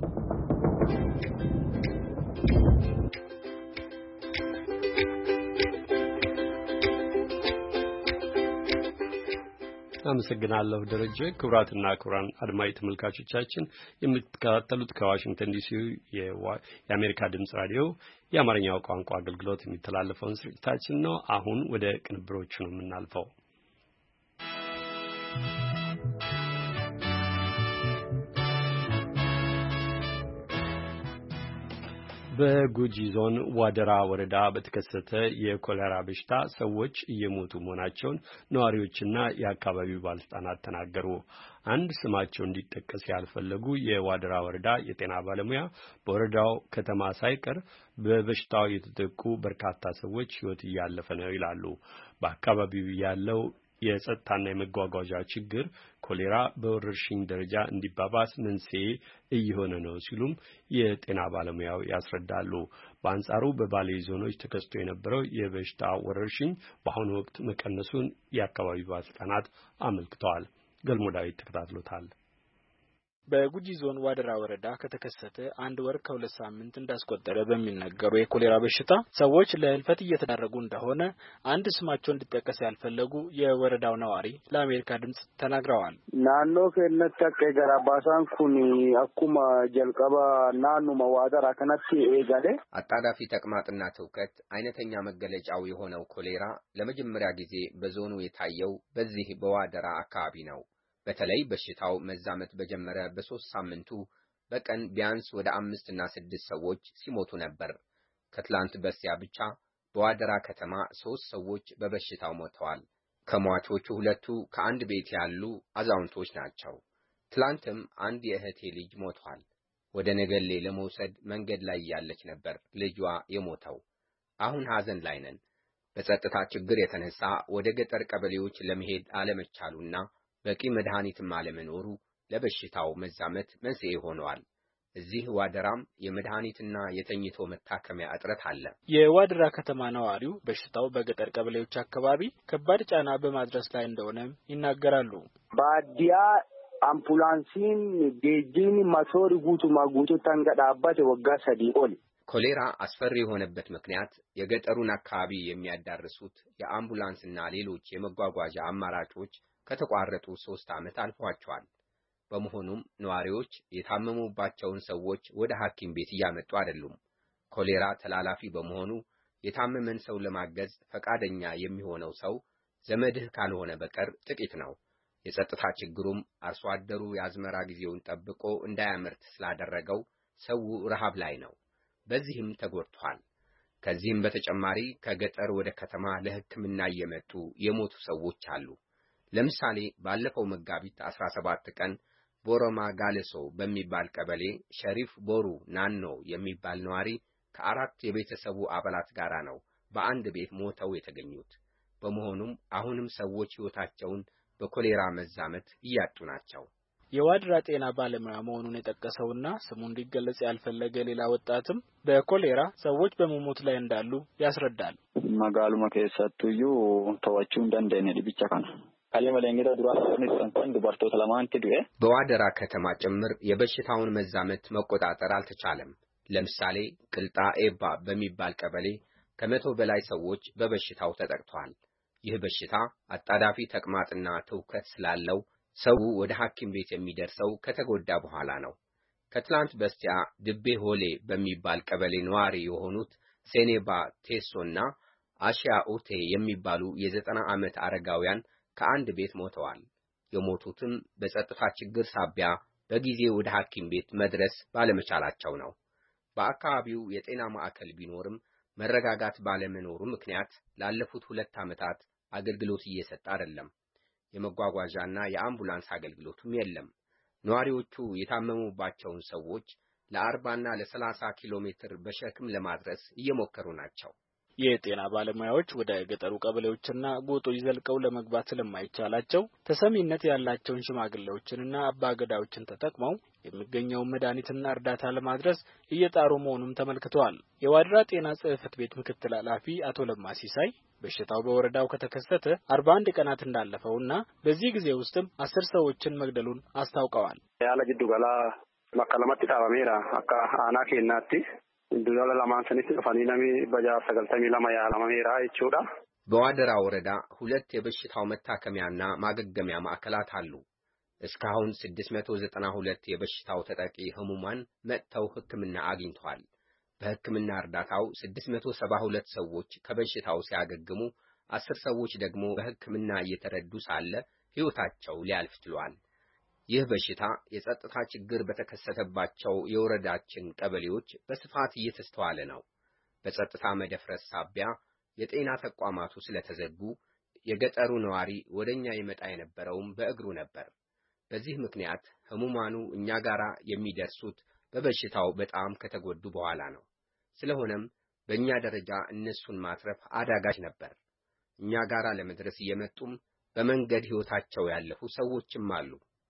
አመሰግናለሁ ደረጀ። ክቡራትና ክቡራን አድማጭ ተመልካቾቻችን የምትከታተሉት ከዋሽንግተን ዲሲ የአሜሪካ ድምጽ ራዲዮ የአማርኛው ቋንቋ አገልግሎት የሚተላለፈውን ስርጭታችን ነው። አሁን ወደ ቅንብሮቹ ነው የምናልፈው። በጉጂ ዞን ዋደራ ወረዳ በተከሰተ የኮሌራ በሽታ ሰዎች እየሞቱ መሆናቸውን ነዋሪዎችና የአካባቢው ባለስልጣናት ተናገሩ። አንድ ስማቸው እንዲጠቀስ ያልፈለጉ የዋደራ ወረዳ የጤና ባለሙያ በወረዳው ከተማ ሳይቀር በበሽታው የተጠቁ በርካታ ሰዎች ሕይወት እያለፈ ነው ይላሉ። በአካባቢው ያለው የጸጥታና የመጓጓዣ ችግር ኮሌራ በወረርሽኝ ደረጃ እንዲባባስ መንስኤ እየሆነ ነው ሲሉም የጤና ባለሙያው ያስረዳሉ። በአንጻሩ በባሌ ዞኖች ተከስቶ የነበረው የበሽታ ወረርሽኝ በአሁኑ ወቅት መቀነሱን የአካባቢው ባለስልጣናት አመልክተዋል። ገልሞ ዳዊት ተከታትሎታል። በጉጂ ዞን ዋደራ ወረዳ ከተከሰተ 1 ወር ከ2 ሳምንት እንዳስቆጠረ በሚነገሩ የኮሌራ በሽታ ሰዎች ለህልፈት እየተዳረጉ እንደሆነ አንድ ስማቸው እንዲጠቀስ ያልፈለጉ የወረዳው ነዋሪ ለአሜሪካ ድምጽ ተናግረዋል። ናኖ ከነተ ከገራባሳን ኩኒ አኩማ ጀልቀባ ናኑ መዋደራ ከነቲ ኤጋለ አጣዳፊ ተቅማጥና ትውከት አይነተኛ መገለጫው የሆነው ኮሌራ ለመጀመሪያ ጊዜ በዞኑ የታየው በዚህ በዋደራ አካባቢ ነው። በተለይ በሽታው መዛመት በጀመረ በ3 ሳምንቱ በቀን ቢያንስ ወደ 5 እና 6 ሰዎች ሲሞቱ ነበር። ከትላንት በስቲያ ብቻ በዋደራ ከተማ 3 ሰዎች በበሽታው ሞተዋል። ከሟቾቹ 2ቱ ከአንድ ቤት ያሉ አዛውንቶች ናቸው። ትላንትም አንድ የእህቴ ልጅ ሞቷል። ወደ ነገሌ ለመውሰድ መንገድ ላይ ያለች ነበር ልጇ የሞተው። አሁን ሐዘን ላይ ነን። በጸጥታ ችግር የተነሳ ወደ ገጠር ቀበሌዎች ለመሄድ አለመቻሉና በቂ መድኃኒትም አለመኖሩ ለበሽታው መዛመት መንስኤ ሆነዋል። እዚህ ዋደራም የመድኃኒትና የተኝቶ መታከሚያ እጥረት አለ። የዋደራ ከተማ ነዋሪው በሽታው በገጠር ቀበሌዎች አካባቢ ከባድ ጫና በማድረስ ላይ እንደሆነ ይናገራሉ። ባዲያ አምቡላንሲን ጌጂን ማቶሪ ጉቱ ማጉቱ ተንገዳባት ወጋ ሰዲቆል ኮሌራ አስፈሪ የሆነበት ምክንያት የገጠሩን አካባቢ የሚያዳርሱት የአምቡላንስና ሌሎች የመጓጓዣ አማራጮች ከተቋረጡ 3 ዓመት አልፏቸዋል። በመሆኑም ነዋሪዎች የታመሙባቸውን ሰዎች ወደ ሐኪም ቤት እያመጡ አይደሉም። ኮሌራ ተላላፊ በመሆኑ የታመመን ሰው ለማገዝ ፈቃደኛ የሚሆነው ሰው ዘመድህ ካልሆነ በቀር ጥቂት ነው። የጸጥታ ችግሩም አርሶ አደሩ የአዝመራ ጊዜውን ጠብቆ እንዳያመርት ስላደረገው ሰው ረሃብ ላይ ነው። በዚህም ተጎድቷል። ከዚህም በተጨማሪ ከገጠር ወደ ከተማ ለሕክምና እየመጡ የሞቱ ሰዎች አሉ። ለምሳሌ ባለፈው መጋቢት 17 ቀን ቦሮማ ጋለሶ በሚባል ቀበሌ ሸሪፍ ቦሩ ናኖ የሚባል ነዋሪ ከ4 የቤተሰቡ አባላት ጋር ነው በአንድ ቤት ሞተው የተገኙት። በመሆኑም አሁንም ሰዎች ሕይወታቸውን በኮሌራ መዛመት እያጡ ናቸው። የዋደራ ጤና ባለሙያ መሆኑን የጠቀሰውና ስሙ እንዲገለጽ ያልፈለገ ሌላ ወጣትም በኮሌራ ሰዎች በመሞት ላይ እንዳሉ ያስረዳል። መጋሉማ ከሰቱዩ ተዋቹ እንደንደነ ዲብቻ ካና ካለመለንገዳ ዱራን ሰንፈን ዱባርቶ ለማንት ዱኤ በዋደራ ከተማ ጭምር የበሽታውን መዛመት መቆጣጠር አልተቻለም። ለምሳሌ ቅልጣ ኤባ በሚባል ቀበሌ ከ100 በላይ ሰዎች በበሽታው ተጠቅተዋል። ይህ በሽታ አጣዳፊ ተቅማጥና ትውከት ስላለው ሰው ወደ ሐኪም ቤት የሚደርሰው ከተጎዳ በኋላ ነው። ከትላንት በስቲያ ድቤ ሆሌ በሚባል ቀበሌ ነዋሪ የሆኑት ሴኔባ ቴሶና አሺያ ኡቴ የሚባሉ የ90 ዓመት አረጋውያን ከአንድ ቤት ሞተዋል። የሞቱትም በጸጥታ ችግር ሳቢያ በጊዜ ወደ ሐኪም ቤት መድረስ ባለመቻላቸው ነው። በአካባቢው የጤና ማዕከል ቢኖርም መረጋጋት ባለመኖሩ ምክንያት ላለፉት 2 ዓመታት አገልግሎት እየሰጠ አይደለም። የመጓጓዣና የአምቡላንስ አገልግሎቱም የለም። ነዋሪዎቹ የታመሙባቸውን ሰዎች ለ40 እና ለ30 ኪሎ ሜትር በሸክም ለማድረስ እየሞከሩ ናቸው። የጤና ባለሙያዎች ወደ ገጠሩ ቀበሌዎችና ጎጦች ዘልቀው ለመግባት ስለማይቻላቸው ተሰሚነት ያላቸውን ሽማግሌዎችንና አባገዳዎችን ተጠቅመው የሚገኘውን መድኃኒትና እርዳታ ለማድረስ እየጣሩ መሆኑን ተመልክተዋል። የዋደራ ጤና ጽሕፈት ቤት ምክትል ኃላፊ አቶ ለማ ሲሳይ በሽታው በወረዳው ከተከሰተ 41 ቀናት እንዳለፈውና በዚህ ጊዜ ውስጥም 10 ሰዎችን መግደሉን አስታውቀዋል። ያለ ጅዱ ገላ መከለመት ታባሜራ አካ አና ከናቲ ዱላላ ለማንሰኒት ፈኒናሚ በጃ ሰገልተሚ ለማ ያለማሜራ ይቹዳ በዋደራ ወረዳ 2 የበሽታው መታከሚያና ማገገሚያ ማዕከላት አሉ። እስካሁን 692 የበሽታው ተጠቂ ህሙማን መጥተው ሕክምና አግኝተዋል። በሕክምና እርዳታው 672 ሰዎች ከበሽታው ሲያገግሙ 10 ሰዎች ደግሞ በሕክምና እየተረዱ ሳለ ሕይወታቸው ሊያልፍ ችሏል። ይህ በሽታ የጸጥታ ችግር በተከሰተባቸው የወረዳችን ቀበሌዎች በስፋት እየተስተዋለ ነው። በጸጥታ መደፍረስ ሳቢያ የጤና ተቋማቱ ስለተዘጉ የገጠሩ ነዋሪ ወደኛ ይመጣ የነበረውም በእግሩ ነበር። በዚህ ምክንያት ህሙማኑ እኛ ጋራ የሚደርሱት በበሽታው በጣም ከተጎዱ በኋላ ነው። ስለሆነም በእኛ ደረጃ እነሱን ማትረፍ አዳጋች ነበር። እኛ ጋራ ለመድረስ እየመጡም በመንገድ ህይወታቸው ያለፉ ሰዎችም አሉ።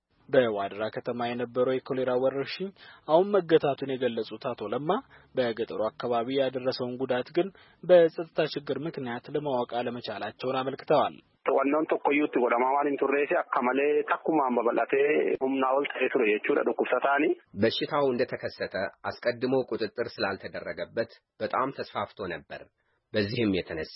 በዋድራ ከተማ የነበረው የኮሌራ ወረርሽኝ አሁን መገታቱን የገለጹት አቶ ለማ በገጠሩ አካባቢ ያደረሰውን ጉዳት ግን በጸጥታ ችግር ምክንያት ለማወቅ አለመቻላቸውን አመልክተዋል። ዋናውን ተቆዩት ወደማዋን ኢንቱሬሲ አከመለ ተኩማን በበላቴ ሁምናውል ተይቱረ የቹረ ዶኩሳታኒ በሽታው እንደተከሰተ አስቀድሞ ቁጥጥር ስላልተደረገበት በጣም ተስፋፍቶ ነበር። በዚህም የተነሳ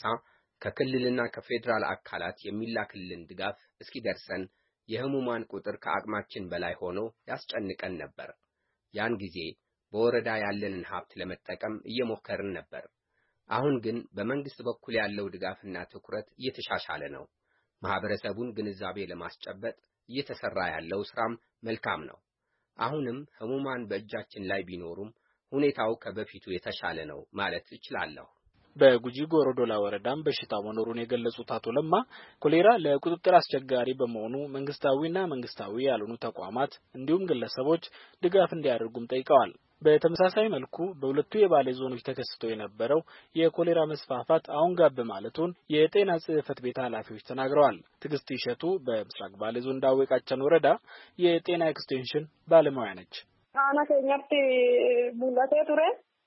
ከክልልና ከፌደራል አካላት የሚላክልን ድጋፍ እስኪደርሰን የህሙማን ቁጥር ከአቅማችን በላይ ሆኖ ያስጨንቀን ነበር። ያን ጊዜ በወረዳ ያለንን ሀብት ለመጠቀም እየሞከርን ነበር። አሁን ግን በመንግስት በኩል ያለው ድጋፍና ትኩረት እየተሻሻለ ነው። ማህበረሰቡን ግንዛቤ ለማስጨበጥ እየተሰራ ያለው ስራም መልካም ነው። አሁንም ህሙማን በእጃችን ላይ ቢኖሩም ሁኔታው ከበፊቱ የተሻለ ነው ማለት እችላለሁ። በጉጂ ጎሮዶላ ወረዳም በሽታው መኖሩን የገለጹት አቶ ለማ ኮሌራ ለቁጥጥር አስቸጋሪ በመሆኑ መንግስታዊና መንግስታዊ ያልሆኑ ተቋማት እንዲሁም ግለሰቦች ድጋፍ እንዲያደርጉም ጠይቀዋል። በተመሳሳይ መልኩ በሁለቱ የባሌ ዞኖች ተከስቶ የነበረው የኮሌራ መስፋፋት አሁን ጋብ ማለቱን የጤና ጽሕፈት ቤት ኃላፊዎች ተናግረዋል። ትግስት ይሸቱ በምስራቅ ባሌ ዞን ዳዌቃቸን ወረዳ የጤና ኤክስቴንሽን ባለሙያ ነች። አና ከኛት ሙላቴ ቱሬ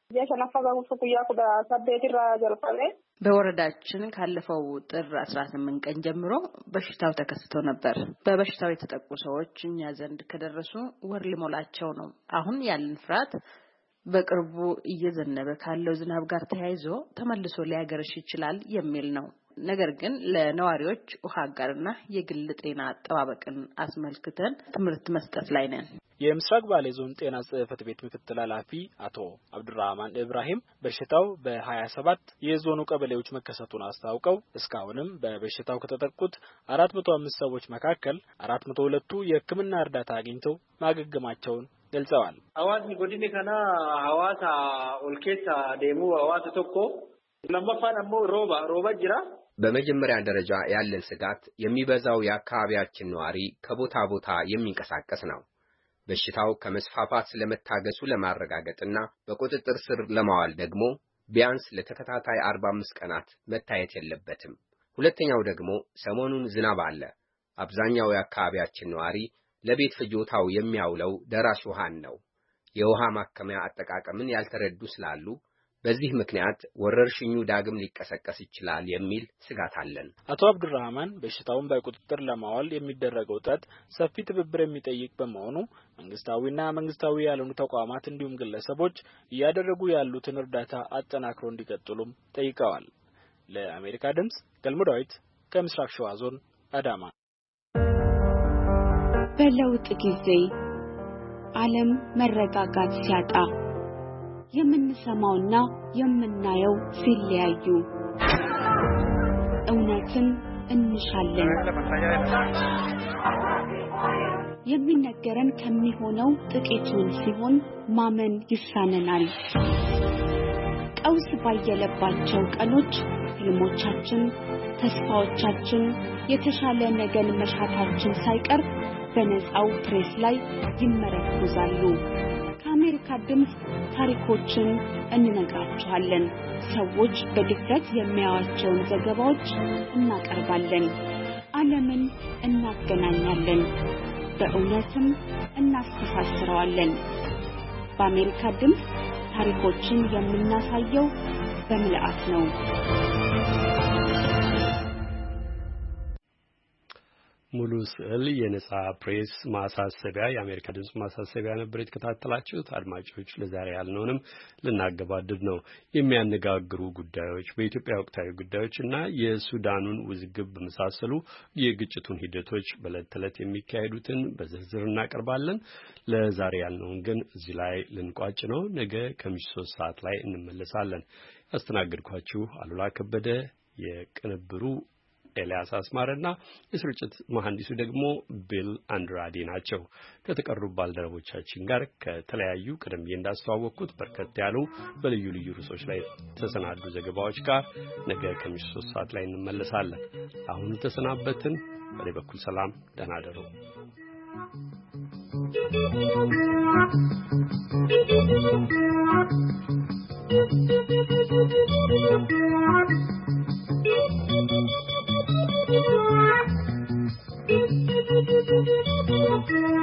በወረዳችን ካለፈው ጥር 18 ቀን ጀምሮ በሽታው ተከስቶ ነበር። በበሽታው የተጠቁ ሰዎች እኛ ዘንድ ከደረሱ ወር ሊሞላቸው ነው። አሁን ያለን ፍርሃት በቅርቡ እየዘነበ ካለው ዝናብ ጋር ተያይዞ ተመልሶ ሊያገረሽ ይችላል የሚል ነው። ነገር ግን ለነዋሪዎች ውሃ አጋርና የግል ጤና አጠባበቅን አስመልክተን ትምህርት መስጠት ላይ ነን። የምስራቅ ባሌ ዞን ጤና ጽሕፈት ቤት ምክትል ኃላፊ አቶ አብዱራህማን ኢብራሂም በሽታው በ27 የዞኑ ቀበሌዎች መከሰቱን አስታውቀው እስካሁንም በበሽታው ከተጠቁት 405 ሰዎች መካከል 402ቱ የሕክምና እርዳታ አግኝተው ማገገማቸውን ገልጸዋል። አዋስ ጎዲኔ ከና ሐዋሳ ኦልኬሳ ደሙ ሐዋሳ ተኮ ለማፋን አሞ ሮባ ጅራ በመጀመሪያ ደረጃ ያለን ስጋት የሚበዛው የአካባቢያችን ነዋሪ ከቦታ ቦታ የሚንቀሳቀስ ነው። በሽታው ከመስፋፋት ስለመታገሱ ለማረጋገጥና በቁጥጥር ስር ለማዋል ደግሞ ቢያንስ ለተከታታይ 45 ቀናት መታየት የለበትም። ሁለተኛው ደግሞ ሰሞኑን ዝናብ አለ። አብዛኛው የአካባቢያችን ነዋሪ ለቤት ፍጆታው የሚያውለው ደራሽ ውሃን ነው። የውሃ ማከሚያ አጠቃቀምን ያልተረዱ ስላሉ በዚህ ምክንያት ወረርሽኙ ዳግም ሊቀሰቀስ ይችላል የሚል ስጋት አለን። አቶ አብዱራህማን በሽታውን በቁጥጥር ለማዋል የሚደረገው ጥረት ሰፊ ትብብር የሚጠይቅ በመሆኑ መንግስታዊና መንግስታዊ ያልሆኑ ተቋማት እንዲሁም ግለሰቦች እያደረጉ ያሉትን እርዳታ አጠናክሮ እንዲቀጥሉም ጠይቀዋል። ለአሜሪካ ድምጽ ገልሞ ዳዊት ከምስራቅ ሸዋ ዞን አዳማ። በለውጥ ጊዜ ዓለም መረጋጋት ሲያጣ የምንሰማውና የምናየው ሲለያዩ እውነትን እንሻለን። የሚነገረን ከሚሆነው ጥቂቱን ሲሆን ማመን ይሳነናል። ቀውስ ባየለባቸው ቀኖች ህልሞቻችን፣ ተስፋዎቻችን፣ የተሻለ ነገን መሻታችን ሳይቀር በነፃው ፕሬስ ላይ ይመረኮዛሉ። ከአሜሪካ ድምፅ ታሪኮችን እንነግራችኋለን። ሰዎች በድፍረት የሚያዩዋቸውን ዘገባዎች እናቀርባለን። ዓለምን እናገናኛለን፣ በእውነትም እናስተሳስረዋለን። በአሜሪካ ድምፅ ታሪኮችን የምናሳየው በምልአት ነው። ሙሉ ስዕል የነጻ ፕሬስ ማሳሰቢያ የአሜሪካ ድምጽ ማሳሰቢያ ነበር የተከታተላችሁት። አድማጮች ለዛሬ ያልነውንም ልናገባድድ ነው። የሚያነጋግሩ ጉዳዮች በኢትዮጵያ ወቅታዊ ጉዳዮችና የሱዳኑን ውዝግብ በመሳሰሉ የግጭቱን ሂደቶች በዕለት ተዕለት የሚካሄዱትን በዝርዝር እናቀርባለን። ለዛሬ ያልነውን ግን እዚህ ላይ ልንቋጭ ነው። ነገ ከምሽቱ 3 ሰዓት ላይ እንመለሳለን። ያስተናግድኳችሁ አሉላ ከበደ፣ የቅንብሩ ኤልያስ አስማረና የስርጭት መሐንዲሱ ደግሞ ቢል አንድራዲ ናቸው። ከተቀሩ ባልደረቦቻችን ጋር ከተለያዩ ቀደም ብዬ እንዳስተዋወቅኩት በርከት ያሉ በልዩ ልዩ ርዕሶች ላይ ተሰናዱ ዘገባዎች ጋር ነገ ከምሽቱ 3 ሰዓት ላይ እንመለሳለን። አሁን ተሰናበትን። በሌላ በኩል ሰላም፣ ደህና እደሩ። Thank you.